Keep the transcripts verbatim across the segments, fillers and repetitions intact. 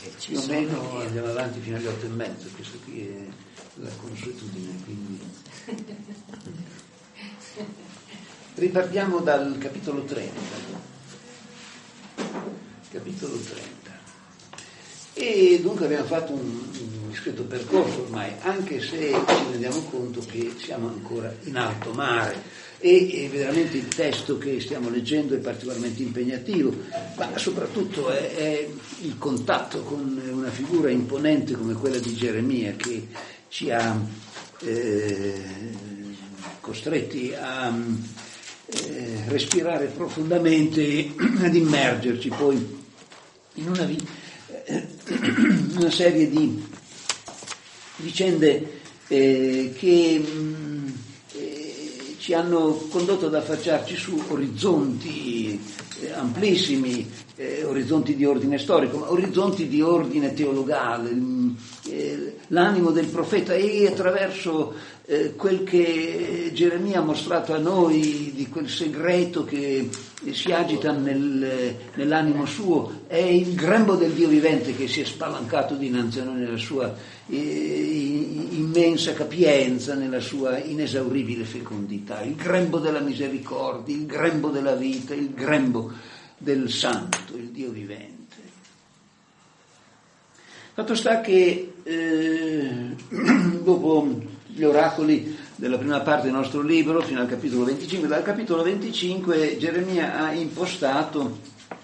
più o meno andiamo avanti fino alle otto e mezzo, questo qui è la consuetudine, quindi ripartiamo dal capitolo trenta. Capitolo trenta. E dunque abbiamo fatto un, un discreto percorso ormai, anche se ci rendiamo conto che siamo ancora in alto mare e, e veramente il testo che stiamo leggendo è particolarmente impegnativo, ma soprattutto è, è il contatto con una figura imponente come quella di Geremia, che ci ha eh, costretti a eh, respirare profondamente, ad immergerci poi in una, vi- eh, una serie di vicende eh, che mh, eh, ci hanno condotto ad affacciarci su orizzonti eh, amplissimi, eh, orizzonti di ordine storico, ma orizzonti di ordine teologale, mh, eh, l'animo del profeta, e attraverso eh, quel che Geremia ha mostrato a noi di quel segreto che si agita nel, nell'animo suo, è il grembo del Dio vivente che si è spalancato dinanzi a noi nella sua eh, immensa capienza, nella sua inesauribile fecondità, il grembo della misericordia, il grembo della vita, il grembo del santo, il Dio vivente. Fatto sta che eh, dopo gli oracoli della prima parte del nostro libro, fino al capitolo venticinque, dal capitolo venticinque Geremia ha impostato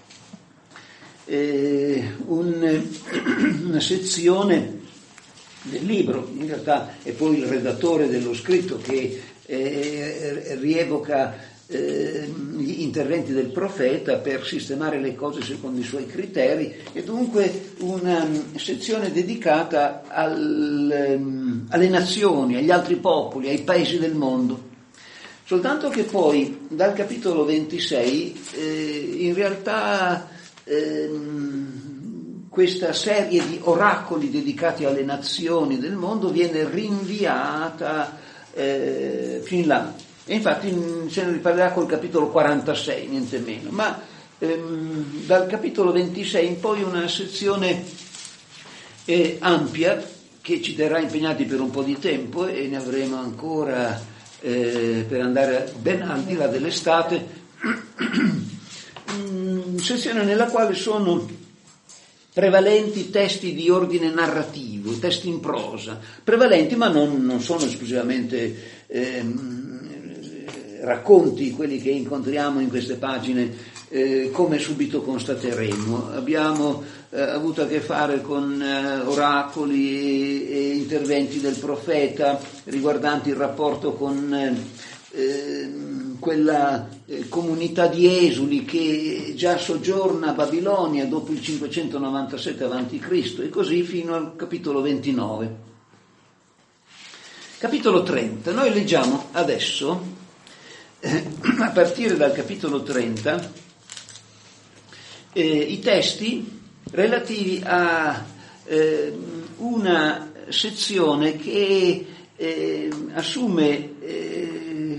eh, un, una sezione del libro, in realtà è poi il redattore dello scritto che eh, rievoca eh, gli interventi del profeta per sistemare le cose secondo i suoi criteri, e dunque una sezione dedicata al, alle nazioni, agli altri popoli, ai paesi del mondo. Soltanto che poi dal capitolo ventisei eh, in realtà eh, questa serie di oracoli dedicati alle nazioni del mondo viene rinviata eh, più in là. E infatti se ne riparlerà col capitolo quarantasei, niente meno, ma ehm, dal capitolo ventisei in poi una sezione eh, ampia che ci terrà impegnati per un po' di tempo, e ne avremo ancora eh, per andare ben al di là dell'estate, sezione nella quale sono prevalenti testi di ordine narrativo, testi in prosa, prevalenti ma non, non sono esclusivamente ehm, racconti quelli che incontriamo in queste pagine, eh, come subito constateremo. Abbiamo eh, avuto a che fare con eh, oracoli e, e interventi del profeta riguardanti il rapporto con eh, quella eh, comunità di esuli che già soggiorna a Babilonia dopo il cinquecentonovantasette avanti Cristo, e così fino al capitolo ventinove. Capitolo trenta. Noi leggiamo adesso, a partire dal capitolo trenta, eh, i testi relativi a eh, una sezione che eh, assume eh,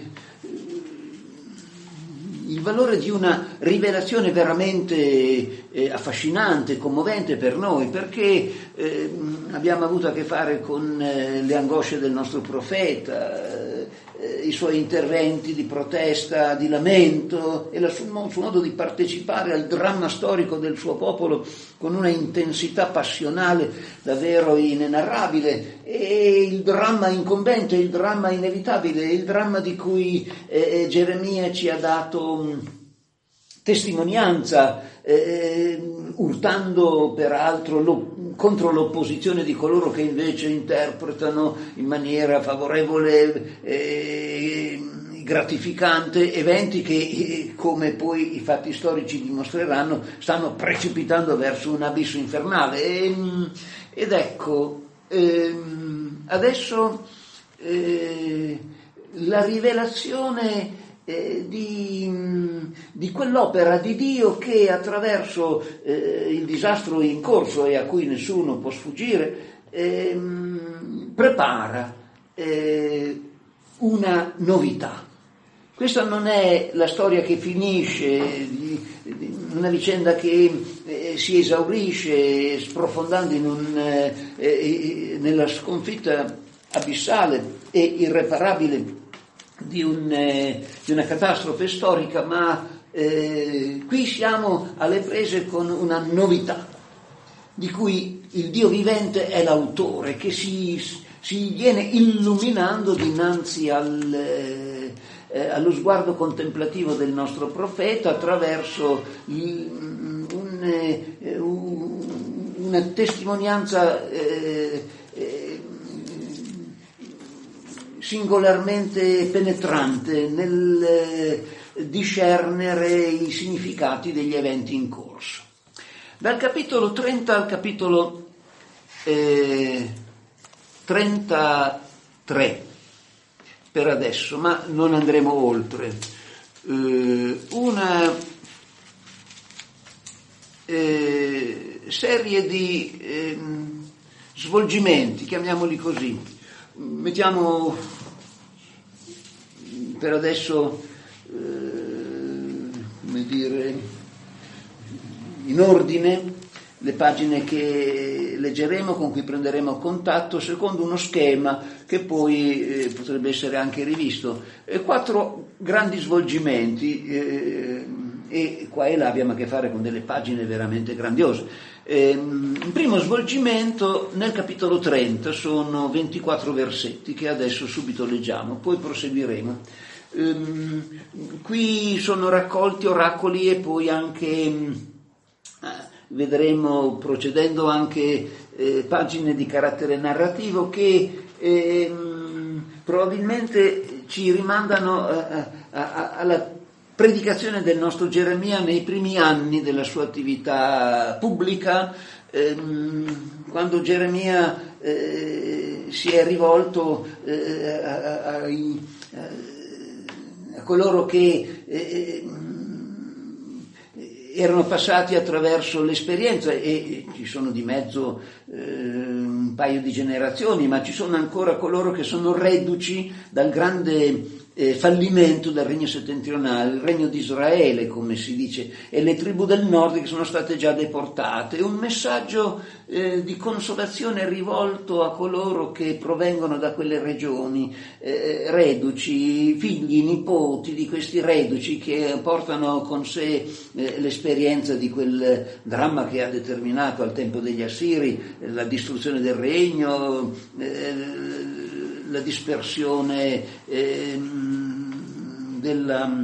il valore di una rivelazione veramente eh, affascinante, commovente per noi, perché eh, abbiamo avuto a che fare con eh, le angosce del nostro profeta, eh, i suoi interventi di protesta, di lamento, e il suo, suo modo di partecipare al dramma storico del suo popolo con una intensità passionale davvero inenarrabile, e il dramma incombente, il dramma inevitabile, il dramma di cui eh, Geremia ci ha dato mh, testimonianza, eh, urtando peraltro lo, contro l'opposizione di coloro che invece interpretano in maniera favorevole eh, gratificante eventi che, eh, come poi i fatti storici dimostreranno, stanno precipitando verso un abisso infernale. E, ed ecco, ehm, adesso eh, la rivelazione Eh, di, di quell'opera di Dio che attraverso eh, il disastro in corso, e a cui nessuno può sfuggire, eh, prepara eh, una novità. Questa non è la storia che finisce, di, di una vicenda che eh, eh, si esaurisce sprofondando in un, eh, eh, nella sconfitta abissale e irreparabile di, un, eh, di una catastrofe storica, ma eh, qui siamo alle prese con una novità di cui il Dio vivente è l'autore, che si, si viene illuminando dinanzi al, eh, allo sguardo contemplativo del nostro profeta attraverso il, un, eh, un, una testimonianza eh, eh, singolarmente penetrante nel eh, discernere i significati degli eventi in corso. Dal capitolo trenta al capitolo eh, trentatré per adesso, ma non andremo oltre. Eh, una eh, serie di eh, svolgimenti, chiamiamoli così. Mettiamo per adesso, eh, come dire, in ordine le pagine che leggeremo, con cui prenderemo contatto, secondo uno schema che poi eh, potrebbe essere anche rivisto. E quattro grandi svolgimenti, eh, e qua e là abbiamo a che fare con delle pagine veramente grandiose. Eh, il primo svolgimento nel capitolo trenta sono ventiquattro versetti che adesso subito leggiamo, poi proseguiremo. Eh, qui sono raccolti oracoli e poi anche vedremo, procedendo, anche eh, pagine di carattere narrativo che eh, probabilmente ci rimandano a, a, a, alla predicazione del nostro Geremia nei primi anni della sua attività pubblica, ehm, quando Geremia eh, si è rivolto eh, a, a, a, a coloro che eh, erano passati attraverso l'esperienza, e ci sono di mezzo eh, un paio di generazioni, ma ci sono ancora coloro che sono reduci dal grande eh, fallimento del regno settentrionale, il regno di Israele, come si dice, e le tribù del nord che sono state già deportate. Un messaggio eh, di consolazione rivolto a coloro che provengono da quelle regioni, eh, reduci, figli, nipoti di questi reduci che portano con sé eh, l'esperienza di quel dramma che ha determinato al tempo degli Assiri eh, la distruzione del regno, eh, la dispersione eh, della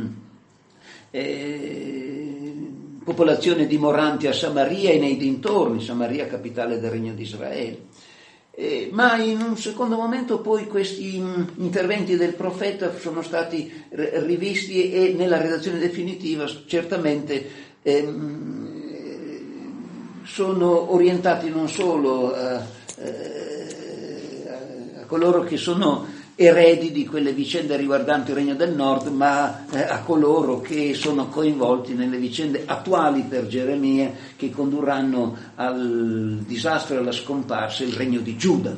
eh, popolazione dimoranti a Samaria e nei dintorni, Samaria capitale del regno di Israele. Eh, ma in un secondo momento poi questi interventi del profeta sono stati rivisti e nella redazione definitiva certamente ehm, sono orientati non solo a, a coloro che sono eredi di quelle vicende riguardanti il Regno del Nord, ma eh, a coloro che sono coinvolti nelle vicende attuali per Geremia che condurranno al disastro e alla scomparsa il Regno di Giuda.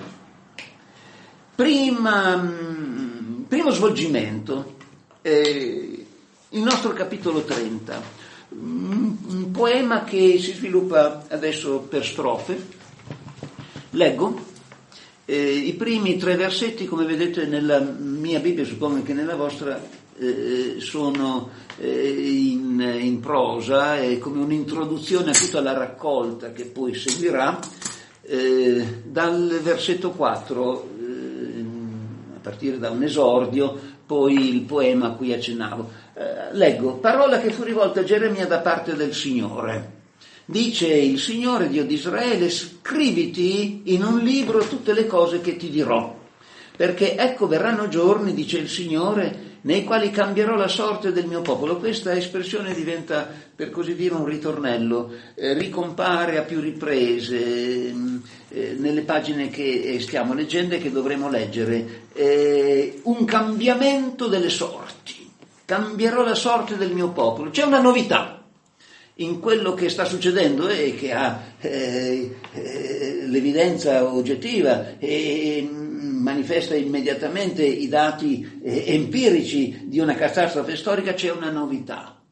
Prima, primo svolgimento, eh, il nostro capitolo trenta, un poema che si sviluppa adesso per strofe. Leggo. Eh, I primi tre versetti, come vedete nella mia Bibbia, suppongo che nella vostra, eh, sono eh, in, in prosa, è come un'introduzione a tutta la raccolta che poi seguirà, eh, dal versetto quattro, eh, a partire da un esordio, poi il poema a cui accennavo. Eh, leggo: parola che fu rivolta a Geremia da parte del Signore. Dice il Signore, Dio di Israele: scriviti in un libro tutte le cose che ti dirò, perché ecco verranno giorni, dice il Signore, nei quali cambierò la sorte del mio popolo. Questa espressione diventa, per così dire, un ritornello, eh, ricompare a più riprese eh, nelle pagine che stiamo leggendo e che dovremo leggere. Eh, un cambiamento delle sorti, cambierò la sorte del mio popolo. C'è una novità in quello che sta succedendo e che ha eh, eh, l'evidenza oggettiva e manifesta immediatamente i dati eh, empirici di una catastrofe storica. C'è una novità.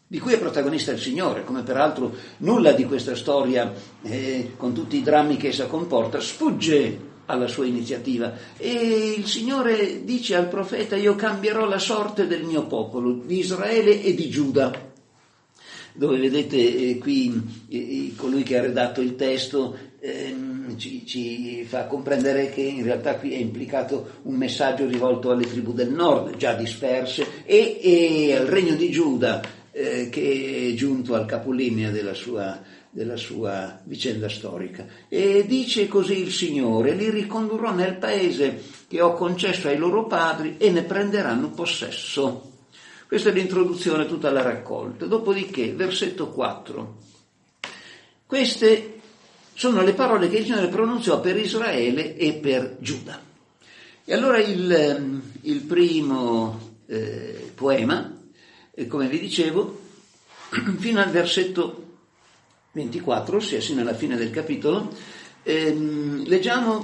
di cui è protagonista il Signore, come peraltro nulla di questa storia, eh, con tutti i drammi che essa comporta, sfugge alla sua iniziativa. E il Signore dice al profeta: io cambierò la sorte del mio popolo, di Israele e di Giuda. Dove vedete eh, qui eh, colui che ha redatto il testo ehm, ci, ci fa comprendere che in realtà qui è implicato un messaggio rivolto alle tribù del nord, già disperse, e, e al regno di Giuda, eh, che è giunto al capolinea della sua, della sua vicenda storica. E dice così il Signore: li ricondurrò nel paese che ho concesso ai loro padri e ne prenderanno possesso. Questa è l'introduzione a tutta la raccolta. Dopodiché, versetto quattro. Queste sono le parole che il Signore pronunziò per Israele e per Giuda. E allora il, il primo eh, poema, eh, come vi dicevo, fino al versetto ventiquattro, ossia sino alla fine del capitolo, ehm, leggiamo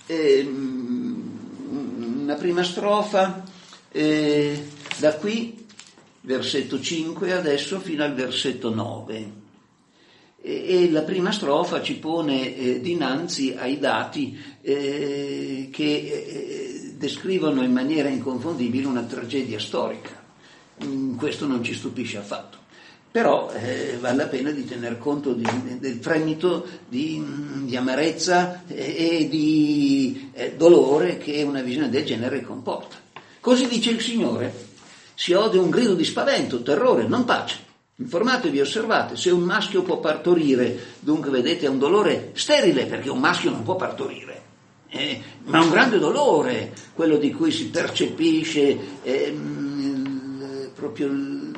ehm, una prima strofa eh, da qui, versetto cinque adesso, fino al versetto nove. E, e la prima strofa ci pone eh, dinanzi ai dati eh, che eh, descrivono in maniera inconfondibile una tragedia storica. Mm, questo non ci stupisce affatto. Però eh, vale la pena di tener conto di, del fremito di, di amarezza e, e di eh, dolore che una visione del genere comporta. Così dice il Signore: si ode un grido di spavento, terrore, non pace. Informatevi, osservate, se un maschio può partorire, dunque vedete è un dolore sterile, perché un maschio non può partorire, eh, ma un grande dolore, quello di cui si percepisce eh, il, proprio il,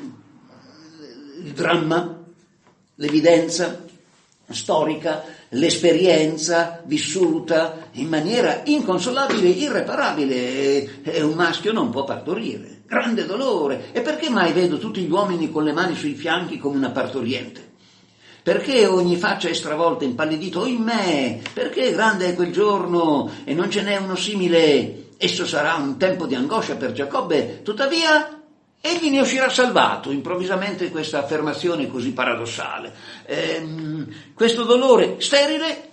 il dramma, l'evidenza storica, l'esperienza vissuta in maniera inconsolabile, irreparabile. E un maschio non può partorire. Grande dolore. E perché mai vedo tutti gli uomini con le mani sui fianchi come una partoriente? Perché ogni faccia è stravolta, impallidito? Oimè, perché grande è quel giorno e non ce n'è uno simile? Esso sarà un tempo di angoscia per Giacobbe, tuttavia egli ne uscirà salvato. Improvvisamente questa affermazione così paradossale. Ehm, questo dolore sterile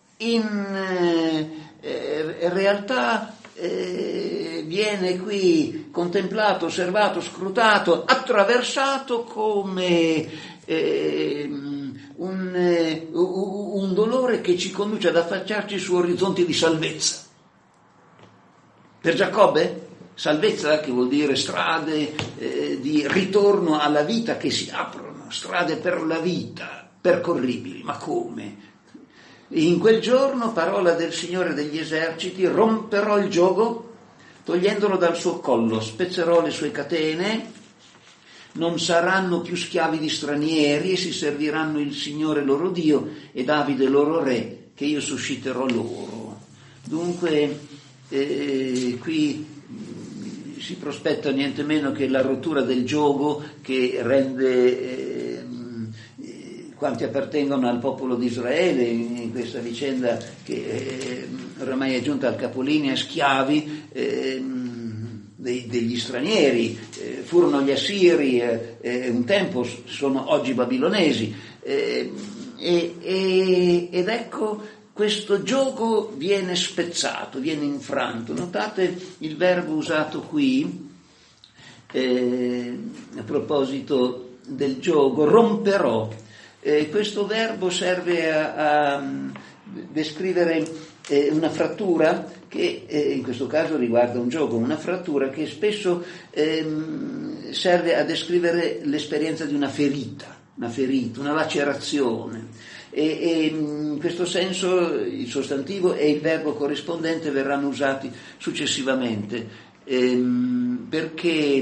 in eh, realtà eh, viene qui contemplato, osservato, scrutato, attraversato come eh, un, eh, un dolore che ci conduce ad affacciarci su orizzonti di salvezza. Per Giacobbe salvezza, che vuol dire strade eh, di ritorno alla vita che si aprono, strade per la vita, percorribili. Ma come? In quel giorno, parola del Signore degli eserciti, romperò il giogo, togliendolo dal suo collo, spezzerò le sue catene, non saranno più schiavi di stranieri e si serviranno il Signore loro Dio e Davide loro re, che io susciterò loro. Dunque, eh, qui si prospetta niente meno che la rottura del giogo che rende eh, quanti appartengono al popolo di Israele in, in questa vicenda che eh, oramai è giunta al capolinea, schiavi eh, dei, degli stranieri. Eh, furono gli assiri, eh, eh, un tempo sono oggi babilonesi, eh, e, e, ed ecco questo giogo viene spezzato, viene infranto. Notate il verbo usato qui eh, a proposito del giogo, romperò. Eh, questo verbo serve a, a descrivere eh, una frattura che eh, in questo caso riguarda un gioco, una frattura che spesso ehm, serve a descrivere l'esperienza di una ferita, una ferita, una lacerazione. E, e in questo senso il sostantivo e il verbo corrispondente verranno usati successivamente, ehm, perché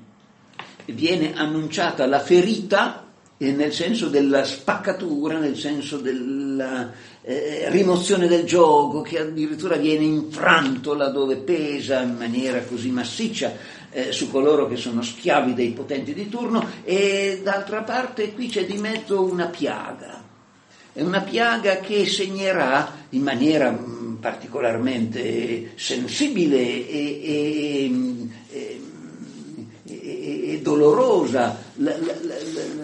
viene annunciata la ferita nel senso della spaccatura, nel senso della eh, rimozione del giogo, che addirittura viene infranto laddove pesa in maniera così massiccia eh, su coloro che sono schiavi dei potenti di turno. E d'altra parte qui c'è di mezzo una piaga, è una piaga che segnerà in maniera mh, particolarmente sensibile e, e, e, e, e dolorosa la, la, la, la,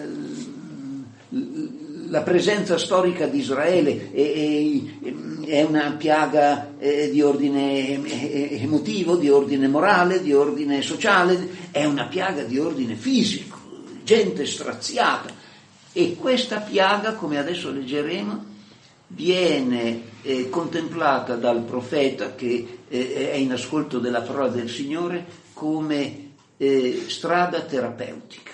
la presenza storica di Israele è, è una piaga di ordine emotivo, di ordine morale, di ordine sociale, è una piaga di ordine fisico, gente straziata. E questa piaga, come adesso leggeremo, viene eh, contemplata dal profeta che eh, è in ascolto della parola del Signore come eh, strada terapeutica,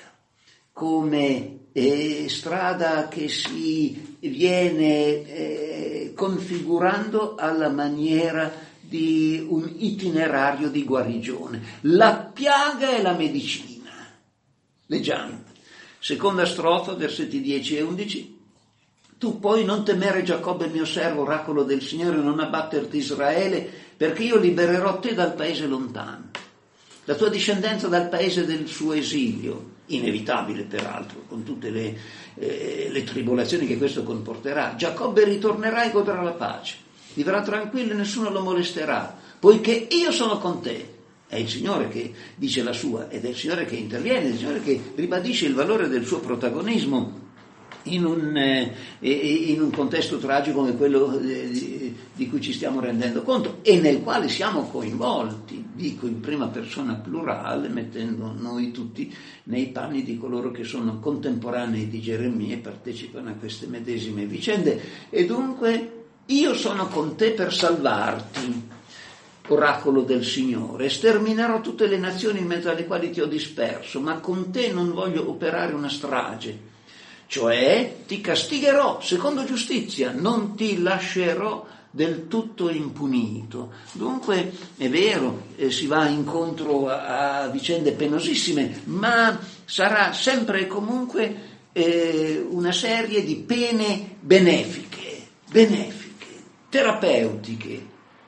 come eh, strada che si viene eh, configurando alla maniera di un itinerario di guarigione. La piaga è la medicina. Leggiamo. Seconda strofa, versetti dieci e undici. Tu poi non temere Giacobbe mio servo, oracolo del Signore, non abbatterti Israele, perché io libererò te dal paese lontano, la tua discendenza dal paese del suo esilio, inevitabile peraltro, con tutte le, eh, le tribolazioni che questo comporterà. Giacobbe ritornerà e godrà la pace, vivrà tranquillo e nessuno lo molesterà, poiché io sono con te. È il Signore che dice la sua, ed è il Signore che interviene, è il Signore che ribadisce il valore del suo protagonismo in un, eh, in un contesto tragico come quello di, di cui ci stiamo rendendo conto e nel quale siamo coinvolti, dico in prima persona plurale, mettendo noi tutti nei panni di coloro che sono contemporanei di Geremia e partecipano a queste medesime vicende. E dunque io sono con te per salvarti, oracolo del Signore, sterminerò tutte le nazioni in mezzo alle quali ti ho disperso, ma con te non voglio operare una strage, cioè ti castigherò secondo giustizia, non ti lascerò del tutto impunito. Dunque è vero, eh, si va incontro a, a vicende penosissime, ma sarà sempre e comunque eh, una serie di pene benefiche, benefiche, terapeutiche,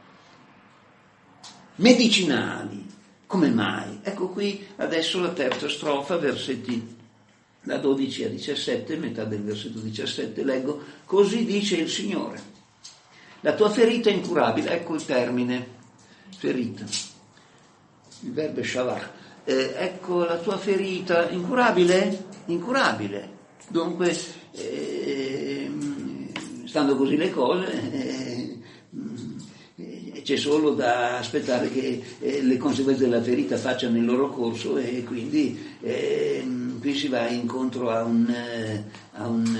medicinali. Come mai? Ecco qui adesso la terza strofa, versetti da dodici a diciassette, metà del versetto diciassette, leggo: così dice il Signore, la tua ferita è incurabile. Ecco il termine, ferita, il verbo è shavar. Eh, ecco la tua ferita incurabile, incurabile. Dunque, eh, stando così le cose, eh, c'è solo da aspettare che eh, le conseguenze della ferita facciano il loro corso e quindi eh, qui si va incontro a un, eh, a un,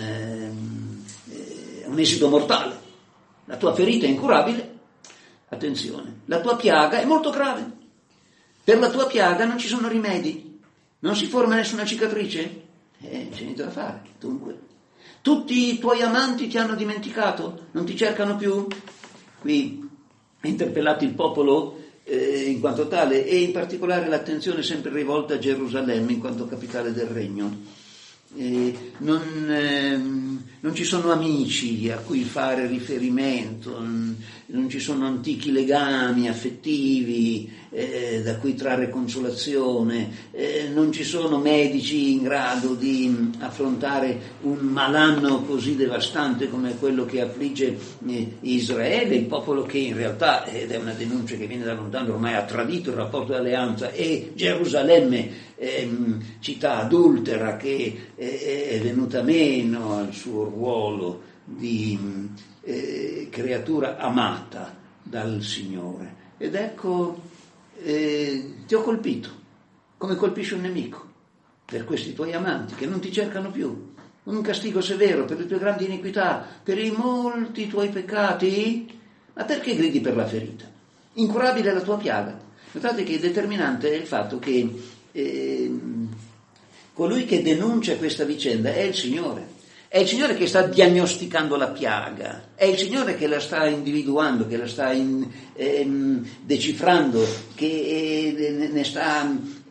eh, un esito mortale. La tua ferita è incurabile, attenzione, la tua piaga è molto grave, per la tua piaga non ci sono rimedi, non si forma nessuna cicatrice, eh, c'è niente da fare. Dunque, tutti i tuoi amanti ti hanno dimenticato, non ti cercano più. Qui interpellato il popolo eh, in quanto tale e in particolare l'attenzione sempre rivolta a Gerusalemme in quanto capitale del regno. Eh, non, eh, non ci sono amici a cui fare riferimento, non, non ci sono antichi legami affettivi eh, da cui trarre consolazione, eh, non ci sono medici in grado di affrontare un malanno così devastante come quello che affligge eh, Israele, il popolo che in realtà, ed è una denuncia che viene da lontano, ormai ha tradito il rapporto di alleanza, e Gerusalemme, ehm, città adultera che eh, è venuta meno al suo ruolo di eh, creatura amata dal Signore. Ed ecco, eh, ti ho colpito come colpisce un nemico per questi tuoi amanti che non ti cercano più, un castigo severo per le tue grandi iniquità, per i molti tuoi peccati. Ma perché gridi per la ferita? Incurabile è la tua piaga. Notate che determinante è il fatto che eh, colui che denuncia questa vicenda è il Signore. È il Signore che sta diagnosticando la piaga, è il Signore che la sta individuando, che la sta in, ehm, decifrando, che eh, ne sta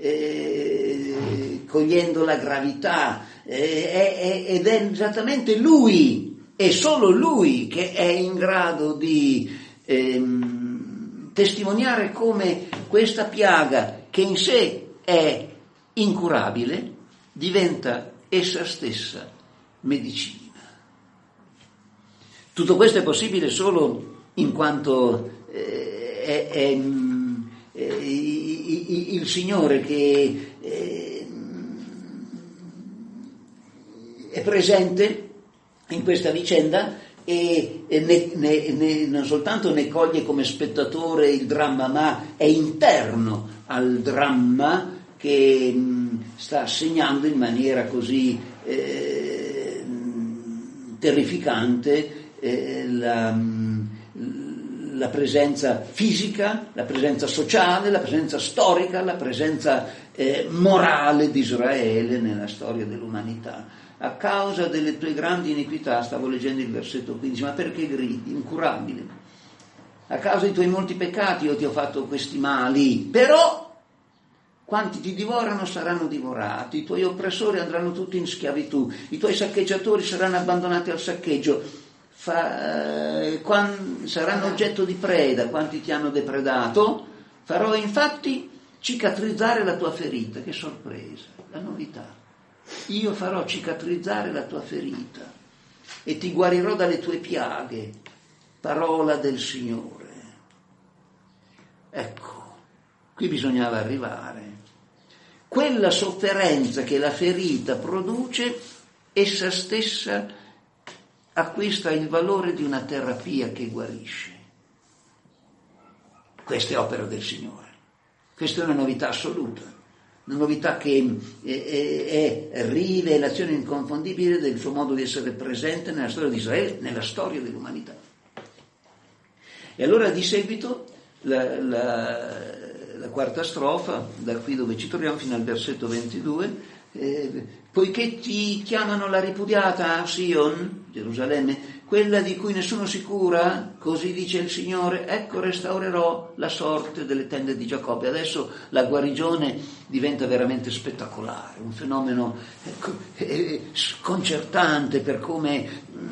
eh, cogliendo la gravità, eh, è, è, ed è esattamente Lui, e solo Lui, che è in grado di ehm, testimoniare come questa piaga, che in sé è incurabile, diventa essa stessa medicina. Tutto questo è possibile solo in quanto eh, è, è, è il Signore che eh, presente in questa vicenda e, e ne, ne, ne, non soltanto ne coglie come spettatore il dramma, ma è interno al dramma che mh, sta segnando in maniera così eh, terrificante eh, la, mh, la presenza fisica, la presenza sociale, la presenza storica, la presenza eh, morale di Israele nella storia dell'umanità. A causa delle tue grandi iniquità, stavo leggendo il versetto quindici, ma perché gridi, incurabile? A causa dei tuoi molti peccati io ti ho fatto questi mali, però quanti ti divorano saranno divorati, i tuoi oppressori andranno tutti in schiavitù, i tuoi saccheggiatori saranno abbandonati al saccheggio, Fa, eh, quan, saranno oggetto di preda, quanti ti hanno depredato, farò infatti cicatrizzare la tua ferita. Che sorpresa, la novità. Io farò cicatrizzare la tua ferita e ti guarirò dalle tue piaghe, parola del Signore. Ecco, qui bisognava arrivare. Quella sofferenza che la ferita produce, essa stessa acquista il valore di una terapia che guarisce. Questa è opera del Signore. Questa è una novità assoluta. Una novità che è, è rivelazione inconfondibile del suo modo di essere presente nella storia di Israele, nella storia dell'umanità. E allora di seguito la, la, la quarta strofa, da qui dove ci troviamo fino al versetto ventidue, eh, poiché ti chiamano la ripudiata a Sion, Gerusalemme, quella di cui nessuno si cura, così dice il Signore, ecco restaurerò la sorte delle tende di Giacobbe. Adesso la guarigione diventa veramente spettacolare, un fenomeno sconcertante per come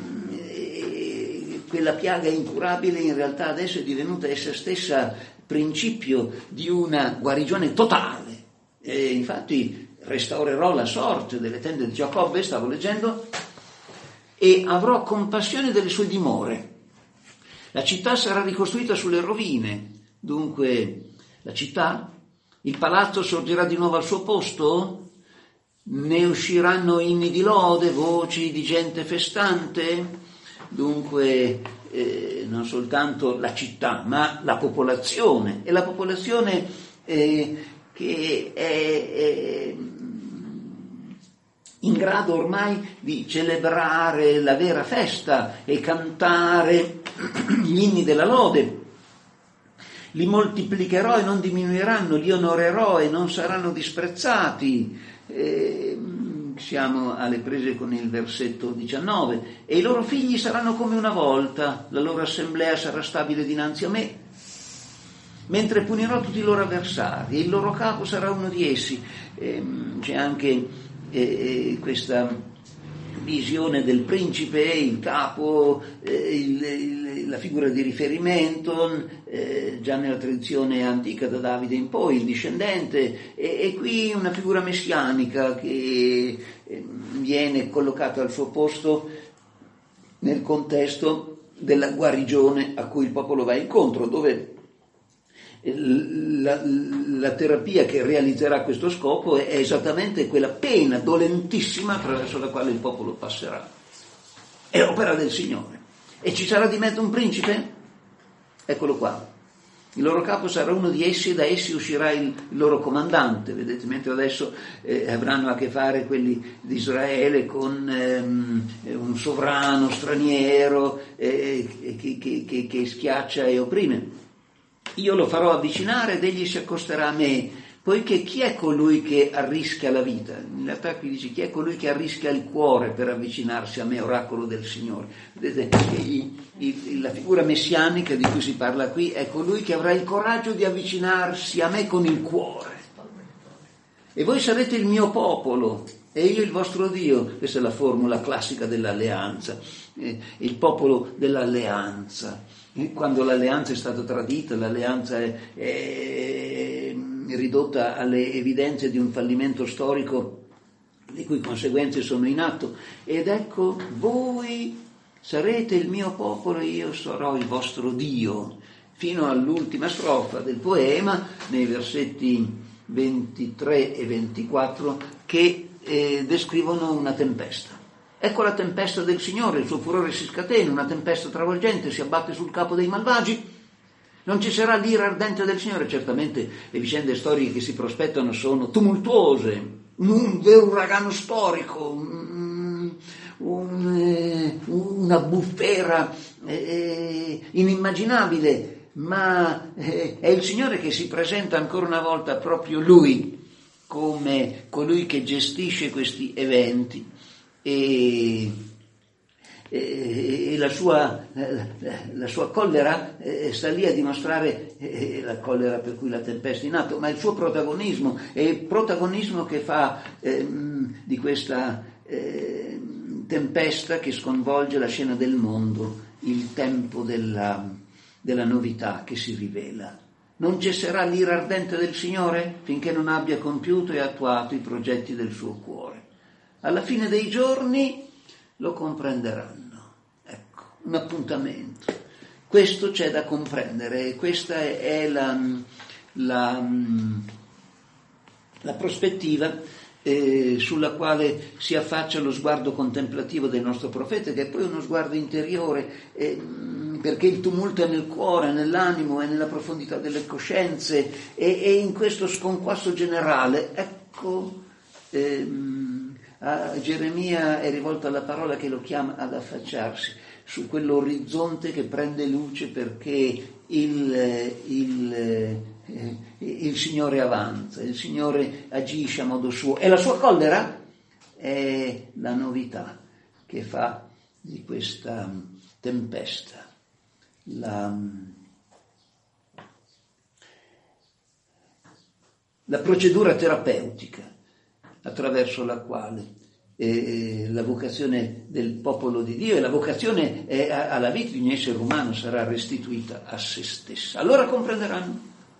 mh, quella piaga incurabile in realtà adesso è divenuta essa stessa principio di una guarigione totale. E infatti restaurerò la sorte delle tende di Giacobbe, stavo leggendo, e avrò compassione delle sue dimore. La città sarà ricostruita sulle rovine, dunque la città, il palazzo sorgerà di nuovo al suo posto, ne usciranno inni di lode, voci di gente festante, dunque eh, non soltanto la città, ma la popolazione, e la popolazione eh, che è, è in grado ormai di celebrare la vera festa e cantare gli inni della lode. Li moltiplicherò e non diminuiranno, li onorerò e non saranno disprezzati. E siamo alle prese con il versetto diciannove. E i loro figli saranno come una volta, la loro assemblea sarà stabile dinanzi a me, mentre punirò tutti i loro avversari, e il loro capo sarà uno di essi. E c'è anche E questa visione del principe, il capo, eh, il, il, la figura di riferimento, eh, già nella tradizione antica da Davide in poi, il discendente, e, e qui una figura messianica che eh, viene collocata al suo posto nel contesto della guarigione a cui il popolo va incontro, dove La, la terapia che realizzerà questo scopo è esattamente quella pena dolentissima attraverso la quale il popolo passerà. È opera del Signore. E ci sarà di mezzo un principe? Eccolo qua. Il loro capo sarà uno di essi e da essi uscirà il, il loro comandante. Vedete, mentre adesso eh, avranno a che fare quelli di Israele con ehm, un sovrano straniero eh, che, che, che, che schiaccia e opprime. Io lo farò avvicinare ed egli si accosterà a me, poiché chi è colui che arrischia la vita? In realtà qui dice chi è colui che arrischia il cuore per avvicinarsi a me, oracolo del Signore. Vedete, il, il, la figura messianica di cui si parla qui è colui che avrà il coraggio di avvicinarsi a me con il cuore. E voi sarete il mio popolo e io il vostro Dio. Questa è la formula classica dell'alleanza, eh, il popolo dell'alleanza. Quando l'alleanza è stata tradita, l'alleanza è, è ridotta alle evidenze di un fallimento storico le cui conseguenze sono in atto. Ed ecco, voi sarete il mio popolo e io sarò il vostro Dio, fino all'ultima strofa del poema, nei versetti ventitré e ventiquattro, che eh, descrivono una tempesta. Ecco la tempesta del Signore, il suo furore si scatena, una tempesta travolgente si abbatte sul capo dei malvagi. Non ci sarà l'ira ardente del Signore. Certamente le vicende storiche che si prospettano sono tumultuose, un vero uragano storico, un, un, eh, una bufera eh, inimmaginabile, ma eh, è il Signore che si presenta ancora una volta, proprio Lui, come colui che gestisce questi eventi. E, e, e la, sua, la sua collera eh, sta lì a dimostrare eh, la collera per cui la tempesta è in atto, ma il suo protagonismo è il protagonismo che fa eh, di questa eh, tempesta che sconvolge la scena del mondo, il tempo della, della novità che si rivela. Non cesserà l'ira ardente del Signore finché non abbia compiuto e attuato i progetti del suo cuore. Alla fine dei giorni lo comprenderanno. Ecco, un appuntamento. Questo c'è da comprendere, questa è la, la, la prospettiva eh, sulla quale si affaccia lo sguardo contemplativo del nostro profeta, che è poi uno sguardo interiore, eh, perché il tumulto è nel cuore, nell'animo, è nella profondità delle coscienze, e, e in questo sconquasso generale, ecco, ehm, a Geremia è rivolta la parola che lo chiama ad affacciarsi su quell'orizzonte che prende luce, perché il, il, eh, il Signore avanza, il Signore agisce a modo suo, e la sua collera è la novità che fa di questa tempesta la, la procedura terapeutica attraverso la quale eh, la vocazione del popolo di Dio e la vocazione eh, alla vita di ogni essere umano sarà restituita a se stessa. Allora comprenderanno.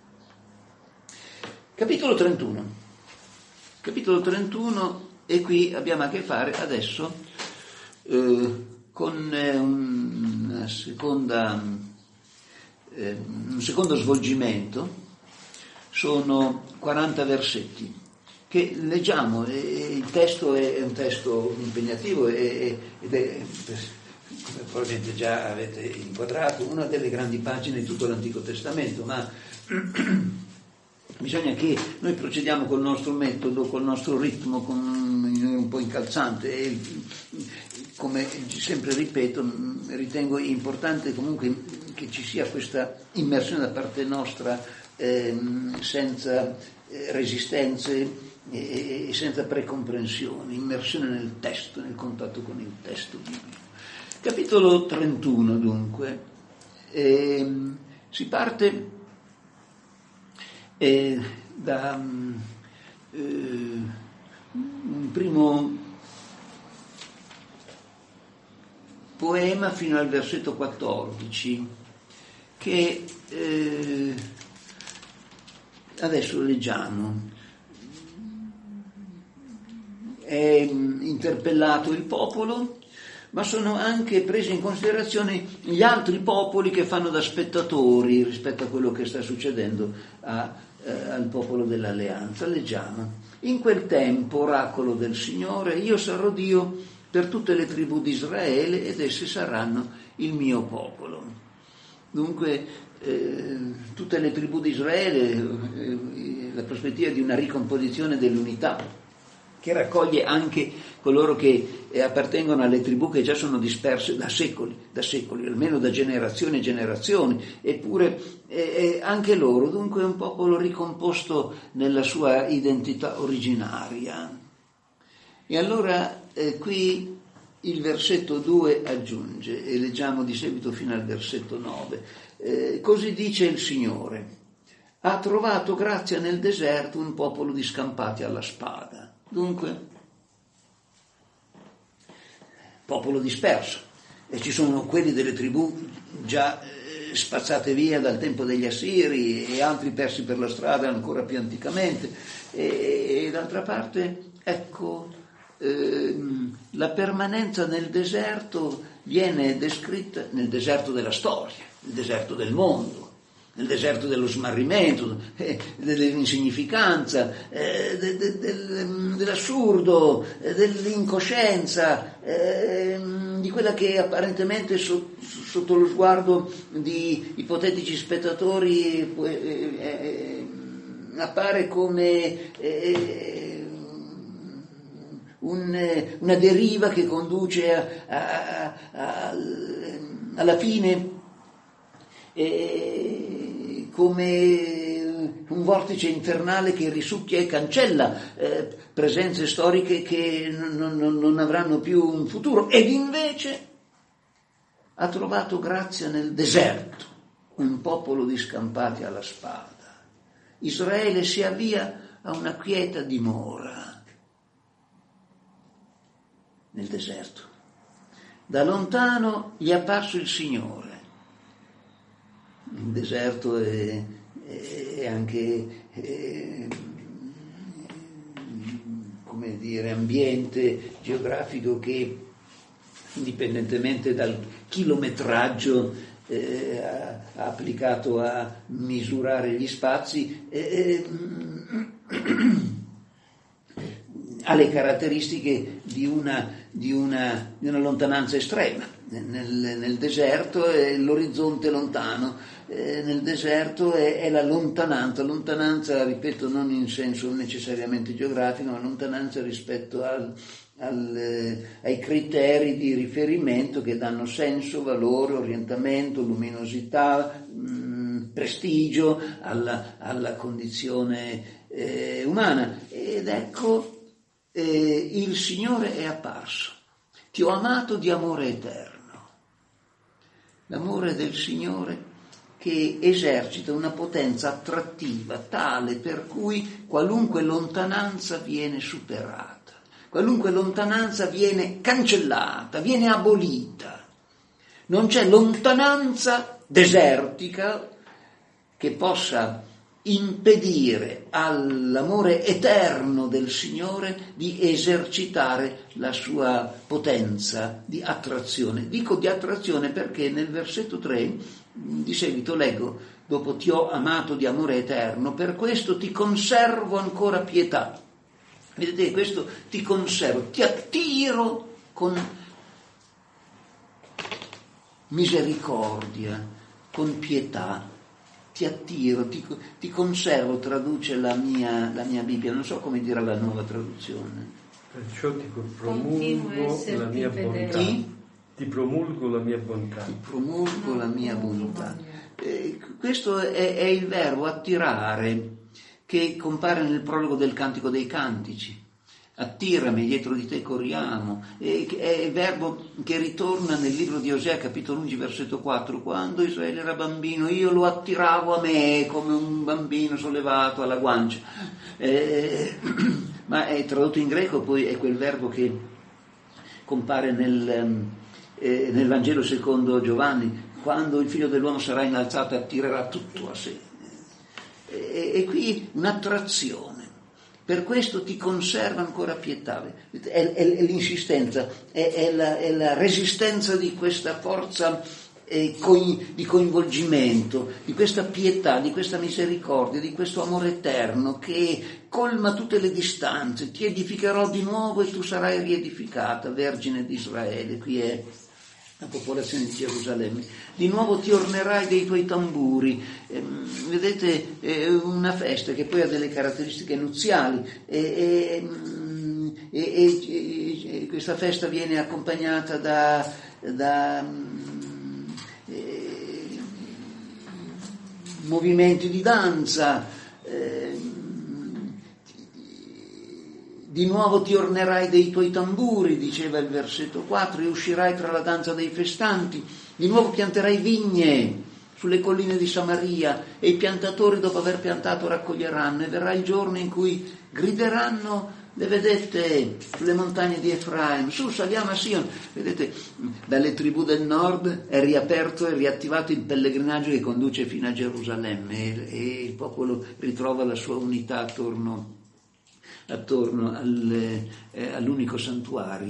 Capitolo trentuno. Capitolo trentuno, e qui abbiamo a che fare adesso eh, con eh, una seconda, eh, un secondo svolgimento. Sono quaranta versetti che leggiamo, e il testo è un testo impegnativo ed è, come probabilmente già avete inquadrato, una delle grandi pagine di tutto l'Antico Testamento, ma bisogna che noi procediamo col nostro metodo, col nostro ritmo, con un po' incalzante, e come sempre ripeto, ritengo importante comunque che ci sia questa immersione da parte nostra ehm, senza eh, resistenze e senza precomprensioni, immersione nel testo, nel contatto con il testo biblico. Capitolo trentuno, dunque, eh, si parte eh, da eh, un primo poema fino al versetto quattordici, che eh, adesso leggiamo. È interpellato il popolo, ma sono anche presi in considerazione gli altri popoli che fanno da spettatori rispetto a quello che sta succedendo a, eh, al popolo dell'alleanza. Leggiamo: in quel tempo, oracolo del Signore, io sarò Dio per tutte le tribù di Israele ed esse saranno il mio popolo. Dunque eh, tutte le tribù di Israele, eh, la prospettiva di una ricomposizione dell'unità, che raccoglie anche coloro che eh, appartengono alle tribù che già sono disperse da secoli, da secoli, almeno da generazioni e generazioni, eppure eh, anche loro, dunque è un popolo ricomposto nella sua identità originaria. E allora eh, qui il versetto due aggiunge, e leggiamo di seguito fino al versetto nove, eh, così dice il Signore: ha trovato grazia nel deserto un popolo di scampati alla spada. Dunque, popolo disperso, e ci sono quelli delle tribù già eh, spazzate via dal tempo degli Assiri, e altri persi per la strada ancora più anticamente, e, e d'altra parte, ecco, eh, la permanenza nel deserto viene descritta, nel deserto della storia, il deserto del mondo, nel deserto dello smarrimento, eh, dell'insignificanza, eh, de, de, del, dell'assurdo, eh, dell'incoscienza, eh, di quella che apparentemente so, sotto lo sguardo di ipotetici spettatori eh, eh, appare come eh, un, una deriva che conduce a, a, a, a, alla fine eh, come un vortice infernale che risucchia e cancella eh, presenze storiche che non, non, non avranno più un futuro, ed invece ha trovato grazia nel deserto, un popolo di scampati alla spada. Israele si avvia a una quieta dimora nel deserto. Da lontano gli è apparso il Signore. Il deserto è, è anche è, come dire, ambiente geografico che, indipendentemente dal chilometraggio eh, applicato a misurare gli spazi, eh, ha le caratteristiche di una, di una, di una lontananza estrema. Nel, nel deserto è l'orizzonte lontano, eh, nel deserto è, è la lontananza, lontananza, ripeto, non in senso necessariamente geografico, ma lontananza rispetto al, al, eh, ai criteri di riferimento che danno senso, valore, orientamento, luminosità, mh, prestigio alla, alla condizione eh, umana. Ed ecco, eh, il Signore è apparso. Ti ho amato di amore eterno. L'amore del Signore che esercita una potenza attrattiva tale per cui qualunque lontananza viene superata, qualunque lontananza viene cancellata, viene abolita. Non c'è lontananza desertica che possa impedire all'amore eterno del Signore di esercitare la sua potenza di attrazione. Dico di attrazione perché nel versetto tre, di seguito leggo, dopo ti ho amato di amore eterno, per questo ti conservo ancora pietà. Vedete, questo ti conservo, ti attiro con misericordia, con pietà. Ti attiro, ti, ti conservo, traduce la mia, la mia Bibbia, non so come dirà la nuova traduzione. Perciò ti promulgo la mia bontà. Ti? Ti promulgo la mia bontà. Ti promulgo la mia bontà. Eh, questo è, è il verbo attirare che compare nel prologo del Cantico dei Cantici. Attirami, dietro di te corriamo, e è il verbo che ritorna nel libro di Osea, capitolo undici, versetto quattro, quando Israele era bambino io lo attiravo a me come un bambino sollevato alla guancia, eh, ma è tradotto in greco, poi è quel verbo che compare nel, eh, nel Vangelo secondo Giovanni, quando il figlio dell'uomo sarà innalzato e attirerà tutto a sé, e, e qui un'attrazione. Per questo ti conserva ancora pietà. È, è, è l'insistenza, è, è, la, è la resistenza di questa forza eh, coi, di coinvolgimento, di questa pietà, di questa misericordia, di questo amore eterno che colma tutte le distanze. Ti edificherò di nuovo e tu sarai riedificata, Vergine di Israele. Qui è la popolazione di Gerusalemme. Di nuovo ti ornerai dei tuoi tamburi. Eh, vedete, è una festa che poi ha delle caratteristiche nuziali e, e, e, e questa festa viene accompagnata da, da eh, movimenti di danza. Eh, Di nuovo ti ornerai dei tuoi tamburi, diceva il versetto quattro, e uscirai tra la danza dei festanti. Di nuovo pianterai vigne sulle colline di Samaria e i piantatori dopo aver piantato raccoglieranno, e verrà il giorno in cui grideranno le vedette sulle montagne di Efraim, su saliamo a Sion. Vedete, dalle tribù del nord è riaperto e riattivato il pellegrinaggio che conduce fino a Gerusalemme e il popolo ritrova la sua unità attorno attorno al, eh, all'unico santuario.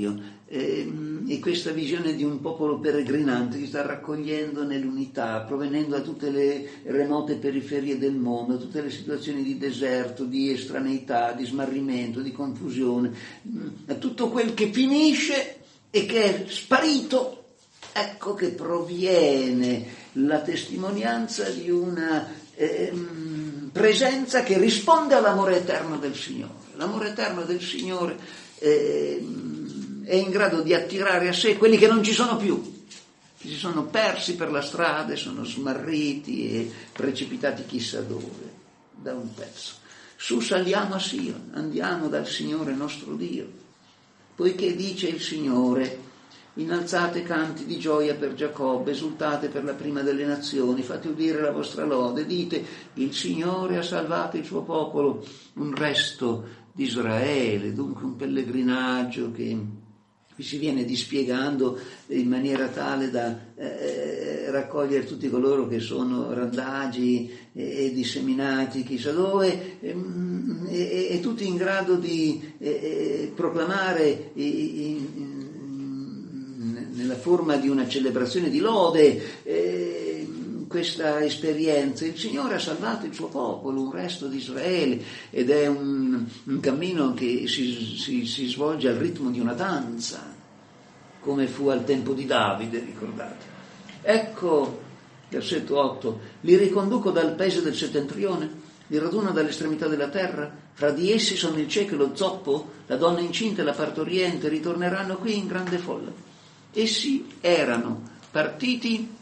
eh, e questa visione di un popolo peregrinante che sta raccogliendo nell'unità, provenendo da tutte le remote periferie del mondo, tutte le situazioni di deserto, di estraneità, di smarrimento, di confusione, da tutto quel che finisce e che è sparito, ecco che proviene la testimonianza di una eh, presenza che risponde all'amore eterno del Signore. L'amore eterno del Signore eh, è in grado di attirare a sé quelli che non ci sono più, che si sono persi per la strada, sono smarriti e precipitati chissà dove, da un pezzo. Su saliamo a Sion, andiamo dal Signore nostro Dio, poiché dice il Signore: innalzate canti di gioia per Giacobbe, esultate per la prima delle nazioni, fate udire la vostra lode, dite: il Signore ha salvato il suo popolo, un resto di Israele. Dunque un pellegrinaggio che qui si viene dispiegando in maniera tale da eh, raccogliere tutti coloro che sono randagi e, e disseminati chissà dove, e, e, e tutti in grado di eh, proclamare in, in, nella forma di una celebrazione di lode eh, questa esperienza. Il Signore ha salvato il suo popolo, un resto di Israele, ed è un, un cammino che si, si, si svolge al ritmo di una danza, come fu al tempo di Davide, ricordate. Ecco, versetto otto: li riconduco dal paese del settentrione, li raduno dall'estremità della terra, fra di essi sono il cieco e lo zoppo, la donna incinta e la partoriente, ritorneranno qui in grande folla. Essi erano partiti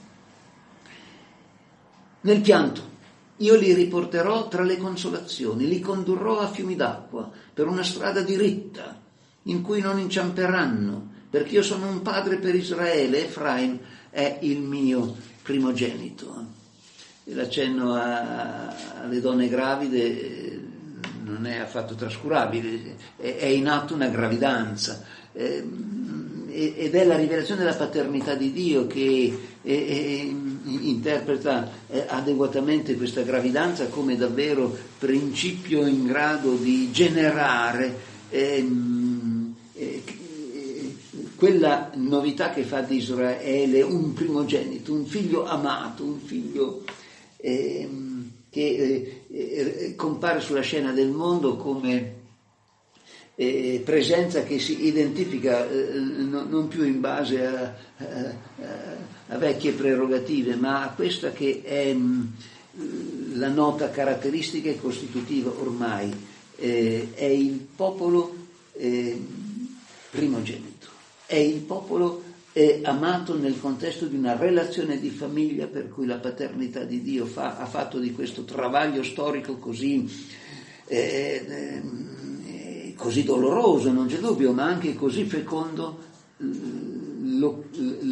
nel pianto, io li riporterò tra le consolazioni, li condurrò a fiumi d'acqua, per una strada diritta, in cui non inciamperanno, perché io sono un padre per Israele, Efraim è il mio primogenito. E l'accenno a, alle donne gravide non è affatto trascurabile, è, è in atto una gravidanza, eh, ed è la rivelazione della paternità di Dio che eh, eh, interpreta eh, adeguatamente questa gravidanza come davvero principio in grado di generare eh, eh, quella novità che fa di Israele un primogenito, un figlio amato, un figlio eh, che eh, compare sulla scena del mondo come Eh, presenza che si identifica eh, no, non più in base a, a, a vecchie prerogative, ma a questa che è mh, la nota caratteristica e costitutiva ormai, eh, è il popolo eh, primogenito, è il popolo eh, amato nel contesto di una relazione di famiglia, per cui la paternità di Dio fa, ha fatto di questo travaglio storico così eh, eh, così doloroso, non c'è dubbio, ma anche così fecondo, lo,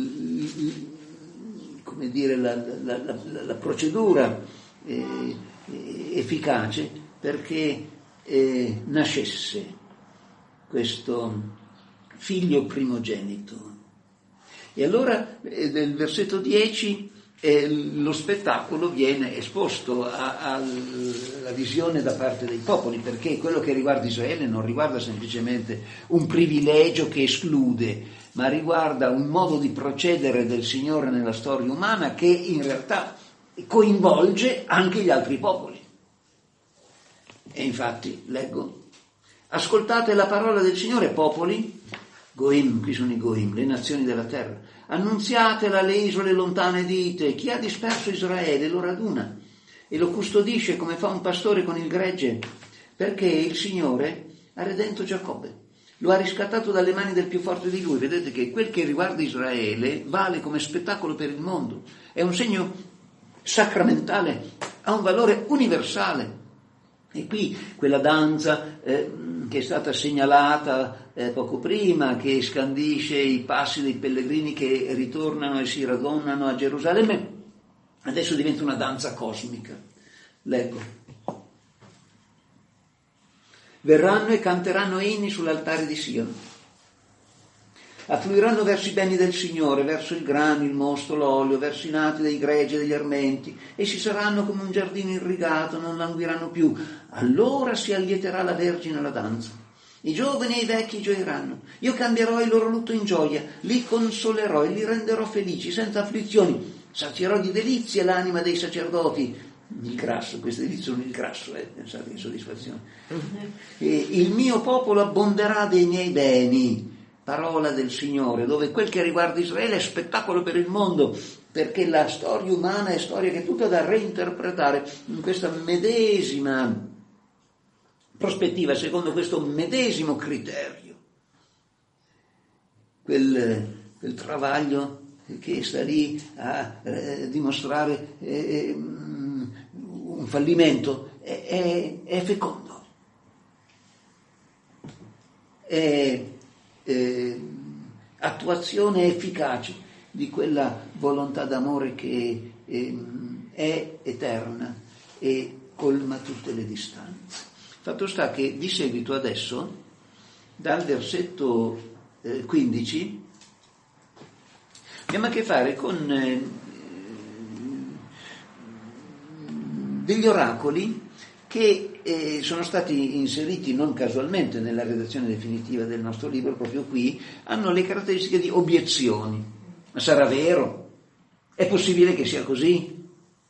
come dire, la, la, la, la procedura eh, efficace perché eh, nascesse questo figlio primogenito. E allora eh, nel versetto dieci eh, lo spettacolo viene esposto alla visione da parte dei popoli, perché quello che riguarda Israele non riguarda semplicemente un privilegio che esclude, ma riguarda un modo di procedere del Signore nella storia umana che in realtà coinvolge anche gli altri popoli. E infatti leggo: ascoltate la parola del Signore, popoli, Goim, qui sono i Goim, le nazioni della terra, annunziatela alle isole lontane, dite: chi ha disperso Israele lo raduna e lo custodisce come fa un pastore con il gregge, perché il Signore ha redento Giacobbe, lo ha riscattato dalle mani del più forte di lui. Vedete che quel che riguarda Israele vale come spettacolo per il mondo, è un segno sacramentale, ha un valore universale. E qui quella danza eh, che è stata segnalata eh, poco prima, che scandisce i passi dei pellegrini che ritornano e si radunano a Gerusalemme, adesso diventa una danza cosmica. Leggo: verranno e canteranno inni sull'altare di Sion, affluiranno verso i beni del Signore, verso il grano, il mosto, l'olio, verso i nati dei greggi e degli armenti. Essi saranno come un giardino irrigato, non languiranno più. Allora si allieterà la Vergine alla danza I giovani e i vecchi gioiranno. Io cambierò il loro lutto in gioia, li consolerò e li renderò felici, senza afflizioni. Sazierò di delizie l'anima dei sacerdoti. Il grasso, queste delizie sono il grasso, eh, pensate che soddisfazione. E il mio popolo abbonderà dei miei beni. Parola del Signore, dove quel che riguarda Israele è spettacolo per il mondo, perché la storia umana è storia che è tutta da reinterpretare in questa medesima prospettiva, secondo questo medesimo criterio. Quel, quel travaglio che sta lì a eh, dimostrare eh, un fallimento è, è, è fecondo, è eh, attuazione efficace di quella volontà d'amore che eh, è eterna e colma tutte le distanze. Fatto sta che di seguito adesso, dal versetto eh, quindici, abbiamo a che fare con eh, degli oracoli che eh, sono stati inseriti non casualmente nella redazione definitiva del nostro libro, proprio qui, hanno le caratteristiche di obiezioni. Ma sarà vero? È possibile che sia così?